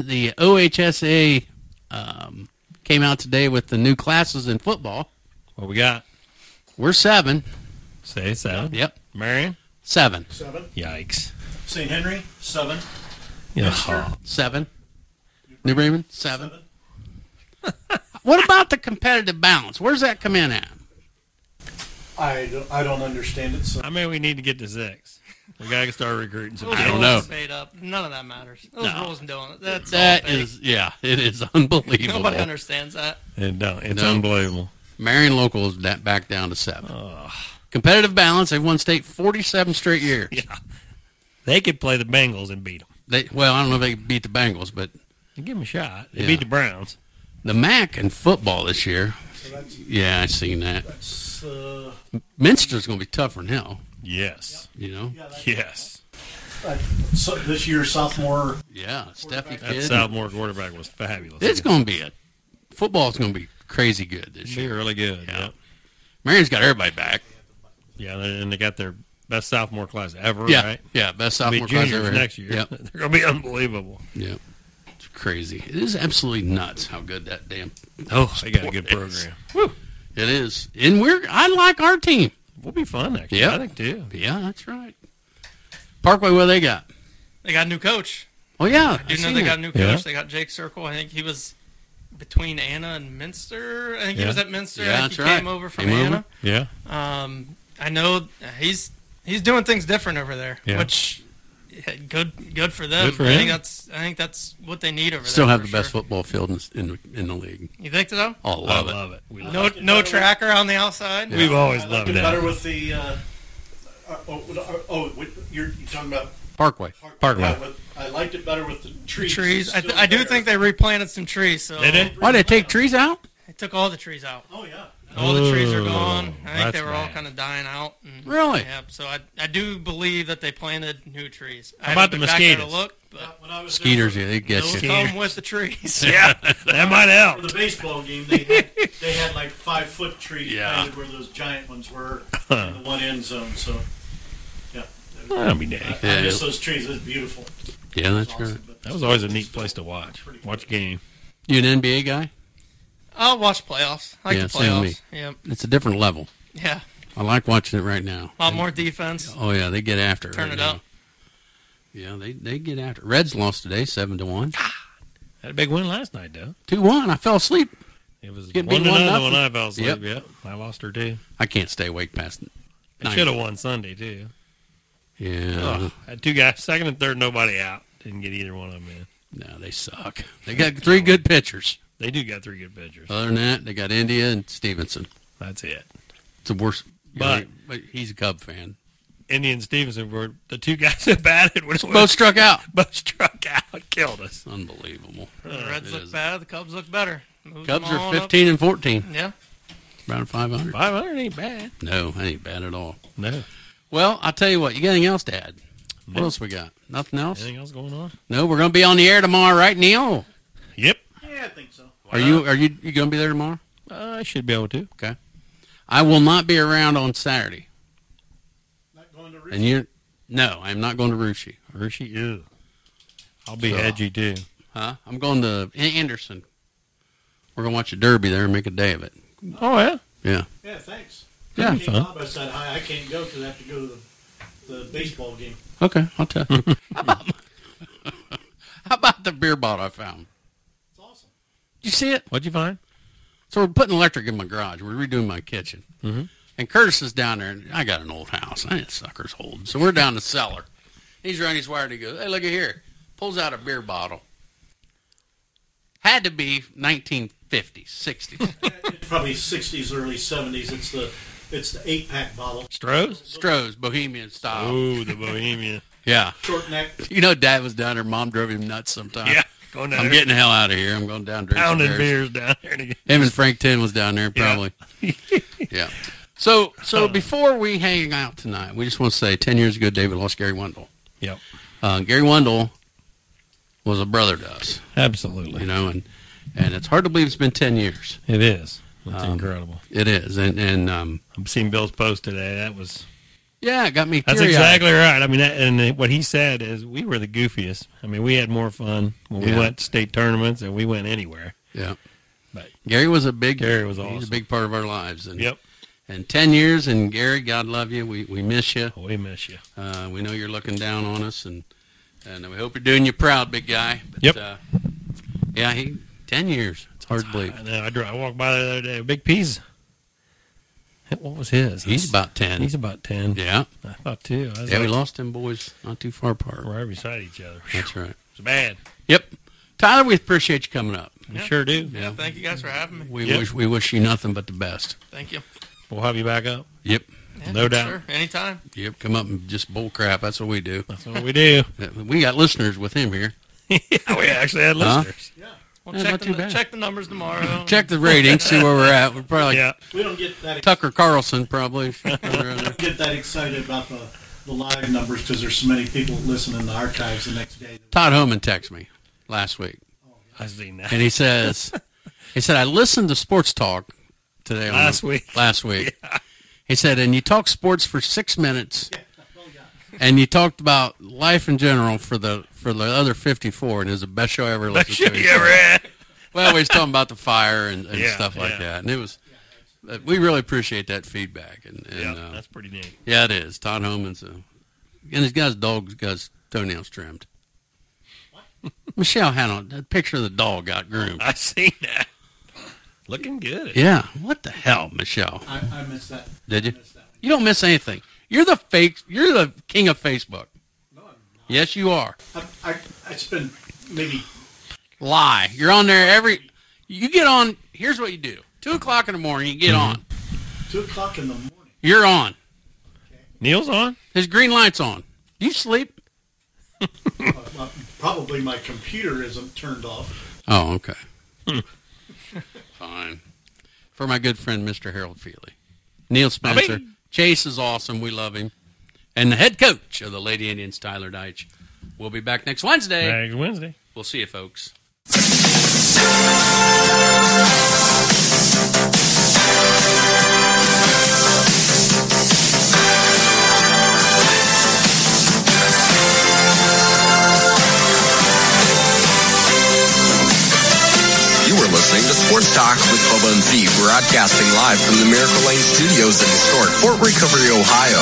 Speaker 2: OHSA came out today with the new classes in football?
Speaker 3: What we got?
Speaker 2: We're 7.
Speaker 3: Say 7.
Speaker 2: Yep.
Speaker 3: Marion?
Speaker 2: 7.
Speaker 5: 7.
Speaker 3: Yikes.
Speaker 5: St. Henry 7.
Speaker 3: Yeah.
Speaker 2: 7. New Bremen 7. What about the competitive balance? Where's that come in at?
Speaker 5: I don't understand it. So.
Speaker 3: I mean, we need to get to 6. We got to start recruiting some.
Speaker 2: I don't know.
Speaker 4: Made up. None of that matters. Those rules doing it.
Speaker 2: That is, it is unbelievable.
Speaker 4: Nobody understands that.
Speaker 3: It's unbelievable.
Speaker 2: Marion Local is back down to 7. Competitive balance. They've won state 47 straight years.
Speaker 3: Yeah. They could play the Bengals and beat them.
Speaker 2: I don't know if they could beat the Bengals, but
Speaker 3: give them a shot. They beat the Browns.
Speaker 2: The MAC in football this year. Yeah, I've seen that. Minster's going to be tougher than hell.
Speaker 3: Yes.
Speaker 2: You know?
Speaker 3: Yes.
Speaker 5: So this year's sophomore.
Speaker 2: Yeah, Steffi
Speaker 3: That
Speaker 2: kid.
Speaker 3: sophomore quarterback was fabulous.
Speaker 2: It's going to be football's going to be crazy good this year.
Speaker 3: Be really good. Yeah.
Speaker 2: Marion's got everybody back.
Speaker 3: Yeah, and they got their best sophomore class ever.
Speaker 2: Yeah,
Speaker 3: right?
Speaker 2: yeah, best sophomore
Speaker 3: Be
Speaker 2: class
Speaker 3: juniors
Speaker 2: ever.
Speaker 3: next year.
Speaker 2: Yep.
Speaker 3: They're going to be unbelievable.
Speaker 2: Yep. It's crazy. It is absolutely nuts how good that damn.
Speaker 3: They got a good program.
Speaker 2: Woo. It is, and I like our team.
Speaker 3: We'll be fun next year.
Speaker 2: Yeah,
Speaker 3: I think too.
Speaker 2: Yeah, that's right. Parkway, what they got?
Speaker 4: They got a new coach.
Speaker 2: Oh yeah,
Speaker 4: I do know they got a new coach. They got Jake Circle. I think he was between Anna and Minster. I think he was at Minster.
Speaker 2: Yeah,
Speaker 4: I think he came over from Anna.
Speaker 3: Yeah.
Speaker 4: I know he's doing things different over there, which good for them.
Speaker 3: Good for him.
Speaker 4: I think that's what they need over there.
Speaker 2: Still have the best football field in the league.
Speaker 4: You think so?
Speaker 2: Oh,
Speaker 3: I love it. We
Speaker 4: No tracker on the outside.
Speaker 3: We've always
Speaker 5: I
Speaker 3: loved
Speaker 5: liked it
Speaker 3: that.
Speaker 5: better with the. You're talking about
Speaker 2: Parkway.
Speaker 5: Yeah, I liked it better with the trees.
Speaker 4: I do think they replanted some trees. So
Speaker 3: Did they?
Speaker 2: Why, they take trees out?
Speaker 4: They took all the trees out.
Speaker 5: Oh yeah.
Speaker 4: All the trees are gone. I think
Speaker 3: that's
Speaker 4: they were all
Speaker 3: bad.
Speaker 4: kind of dying out. And,
Speaker 2: Really?
Speaker 4: Yeah. So I do believe that they planted new trees. I
Speaker 3: about
Speaker 4: haven't
Speaker 3: the
Speaker 4: been back there to
Speaker 3: mosquitoes?
Speaker 4: look, but
Speaker 5: When I was
Speaker 2: Skeeters,
Speaker 5: there
Speaker 2: yeah, they get
Speaker 4: those
Speaker 2: you.
Speaker 4: come with the trees.
Speaker 3: Yeah, that might help.
Speaker 5: for the baseball game, they had like 5-foot trees planted where those giant ones were in the one end zone. So yeah,
Speaker 3: That'll be nice.
Speaker 5: I miss those trees. It's beautiful.
Speaker 2: Yeah, that's
Speaker 5: Awesome,
Speaker 2: right.
Speaker 5: but
Speaker 3: That was always a neat place to watch. Watch a game.
Speaker 2: You an NBA guy?
Speaker 4: I'll watch playoffs. I like the
Speaker 2: same with
Speaker 4: playoffs.
Speaker 2: me.
Speaker 4: Yeah.
Speaker 2: It's a different level.
Speaker 4: Yeah.
Speaker 2: I like watching it right now.
Speaker 4: A lot more defense.
Speaker 2: Oh yeah, they get after it.
Speaker 4: Turn
Speaker 2: right
Speaker 4: it
Speaker 2: now.
Speaker 4: up.
Speaker 2: Yeah, they get after it. Reds lost today, 7-1.
Speaker 3: Had a big win last night, though.
Speaker 2: 2-1. I fell asleep.
Speaker 3: It was
Speaker 2: Getting
Speaker 3: 1-0
Speaker 2: beat 1-0.
Speaker 3: when I fell asleep.
Speaker 2: Yep.
Speaker 3: Yep. I lost her too.
Speaker 2: I can't stay awake past
Speaker 3: I should have won Sunday too.
Speaker 2: Yeah.
Speaker 3: Had two guys, second and third, nobody out. Didn't get either one of them in.
Speaker 2: No, they suck. They got 3 good pitchers.
Speaker 3: They do got 3 good pitchers.
Speaker 2: Other than that, they got India and Stevenson.
Speaker 3: That's it.
Speaker 2: It's the worst.
Speaker 3: But
Speaker 2: he's a Cub fan.
Speaker 3: India and Stevenson were the 2 guys that batted.
Speaker 2: Both struck out.
Speaker 3: Both struck out. Killed us.
Speaker 2: Unbelievable.
Speaker 4: The Reds look bad. The Cubs look better. Moves
Speaker 2: Cubs
Speaker 4: them
Speaker 2: are
Speaker 4: on
Speaker 2: 15 and 14.
Speaker 4: Yeah.
Speaker 2: Around 500.
Speaker 3: 500 ain't bad.
Speaker 2: No, that ain't bad at all.
Speaker 3: No.
Speaker 2: Well, I'll tell you what. You got anything else to add? What else we got? Nothing else?
Speaker 3: Anything else going on?
Speaker 2: No, we're going to be on the air tomorrow, right, Neil?
Speaker 3: Yep.
Speaker 5: Yeah, I think so.
Speaker 2: Are you going to be there tomorrow?
Speaker 3: I should be able to.
Speaker 2: Okay. I will not be around on Saturday.
Speaker 5: Not going to Rushi?
Speaker 2: And you? No, I'm not going to Rushi.
Speaker 3: Rushi, ew. I'll be edgy too.
Speaker 2: Huh? I'm going to Anderson. We're going to watch a derby there and make a day of it.
Speaker 3: Oh, yeah?
Speaker 2: Yeah.
Speaker 5: Yeah, thanks.
Speaker 2: Yeah.
Speaker 5: Bob, I said hi. I can't go because I have to go to the baseball game.
Speaker 2: Okay, I'll tell you. How about the beer bottle I found?
Speaker 5: It's awesome.
Speaker 2: Did you see it?
Speaker 3: What'd you find?
Speaker 2: So we're putting electric in my garage. We're redoing my kitchen.
Speaker 3: Mm-hmm.
Speaker 2: And Curtis is down there, and I got an old house. I ain't suckers holding. So we're down the cellar. He's running his wire, and he goes, hey, look at here. Pulls out a beer bottle. Had to be 1950s, 60s.
Speaker 5: Probably 60s, early 70s. It's the 8-pack bottle.
Speaker 2: Stroh's, Bohemian style.
Speaker 3: Oh, the Bohemian.
Speaker 2: Yeah.
Speaker 5: Short neck.
Speaker 2: You know, Dad was down there. Mom drove him nuts sometimes.
Speaker 3: Yeah. Going down
Speaker 2: I'm
Speaker 3: there.
Speaker 2: getting the hell out of here. I'm going down drink some
Speaker 3: Pounding beers down there.
Speaker 2: Him and Frank Tin was down there probably. Yeah. So before we hang out tonight, we just want to say 10 years ago, David lost Gary Wendell.
Speaker 3: Yep.
Speaker 2: Gary Wendell was a brother to us.
Speaker 3: Absolutely.
Speaker 2: You know, and it's hard to believe it's been 10 years.
Speaker 3: It is. It's incredible.
Speaker 2: It is. And
Speaker 3: I'm seeing Bill's post today. That was...
Speaker 2: Yeah, it got me
Speaker 3: That's
Speaker 2: teary-eyed.
Speaker 3: exactly right. I mean, and what he said is we were the goofiest. I mean, we had more fun when we went to state tournaments and we went anywhere.
Speaker 2: Yeah.
Speaker 3: But
Speaker 2: Gary was awesome.
Speaker 3: He's
Speaker 2: a big part of our lives. And,
Speaker 3: yep.
Speaker 2: And 10 years, and Gary, God love you. We miss you.
Speaker 3: We miss you.
Speaker 2: We know you're looking down on us, and we hope you're doing you proud, big guy. But,
Speaker 3: yep.
Speaker 2: 10 years. It's hard to believe.
Speaker 3: I know. I walked by the other day. Big P's. What was his?
Speaker 2: He's about 10.
Speaker 3: He's about 10.
Speaker 2: Yeah.
Speaker 3: I thought, too.
Speaker 2: We lost them boys not too far apart.
Speaker 3: We're right beside each other.
Speaker 2: That's right.
Speaker 3: It's bad.
Speaker 2: Yep. Tyler, we appreciate you coming up.
Speaker 3: We sure do.
Speaker 4: Yeah, thank you guys for having me.
Speaker 2: We wish you nothing but the best.
Speaker 4: Thank you.
Speaker 3: We'll have you back up.
Speaker 2: Yep.
Speaker 4: Yeah,
Speaker 3: no doubt.
Speaker 4: Sure. Anytime.
Speaker 2: Yep. Come up and just bull crap. That's what we do.
Speaker 3: That's what we do.
Speaker 2: We got listeners with him here.
Speaker 3: Yeah, we actually had listeners.
Speaker 4: Yeah. Well, check the numbers tomorrow.
Speaker 2: Check the ratings, see where we're at. We're probably
Speaker 5: we don't get that
Speaker 2: Tucker Carlson probably.
Speaker 5: we don't get that excited about the live numbers because there's so many people listening in the archives the next day.
Speaker 2: Todd Homan texted me last week.
Speaker 3: I seen that.
Speaker 2: And he said, I listened to Sports Talk today.
Speaker 3: Last week.
Speaker 2: Yeah. He said, and you talked sports for 6 minutes, and you talked about life in general for the other 54, and it was the best show I ever listened to.
Speaker 3: Best show you ever had.
Speaker 2: Well, we was talking about the fire and stuff like that, and it was. We really appreciate that feedback, and
Speaker 3: that's pretty neat.
Speaker 2: Yeah, it is. Todd Homan's and his guy's dog's got his toenails trimmed. Michelle had a picture of the dog got groomed.
Speaker 3: I seen that. Looking good.
Speaker 2: Yeah. What the hell, Michelle?
Speaker 5: I missed that.
Speaker 2: Did you? You don't miss anything. You're the king of Facebook.
Speaker 5: No, I'm not.
Speaker 2: Yes, you are.
Speaker 5: I spend maybe.
Speaker 2: Lie. You're on there you get on, here's what you do. 2 o'clock in the morning, you get on.
Speaker 5: 2 o'clock in the morning.
Speaker 2: You're on.
Speaker 5: Okay.
Speaker 3: Neil's on?
Speaker 2: His green light's on. Do you sleep?
Speaker 5: Probably my computer isn't turned off.
Speaker 2: Oh, okay. Fine. For my good friend, Mr. Harold Feely. Neil Spencer. Chase is awesome. We love him. And the head coach of the Lady Indians, Tyler Deitch. We'll be back next Wednesday.
Speaker 3: Next Wednesday.
Speaker 2: We'll see you, folks.
Speaker 1: You were listening to Sports Talk with Bubba and Steve, broadcasting live from the Miracle Lane Studios in historic Fort Recovery, Ohio.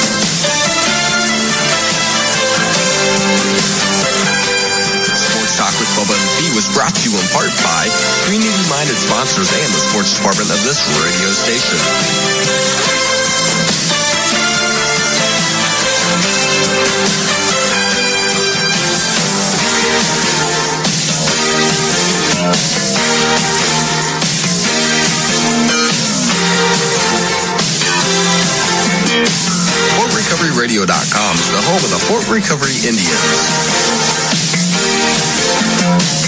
Speaker 1: Sports Talk with Bubba and Fee was brought to you in part by community-minded sponsors and the sports department of this radio station. FortRecoveryRadio.com is the home of the Fort Recovery Indians.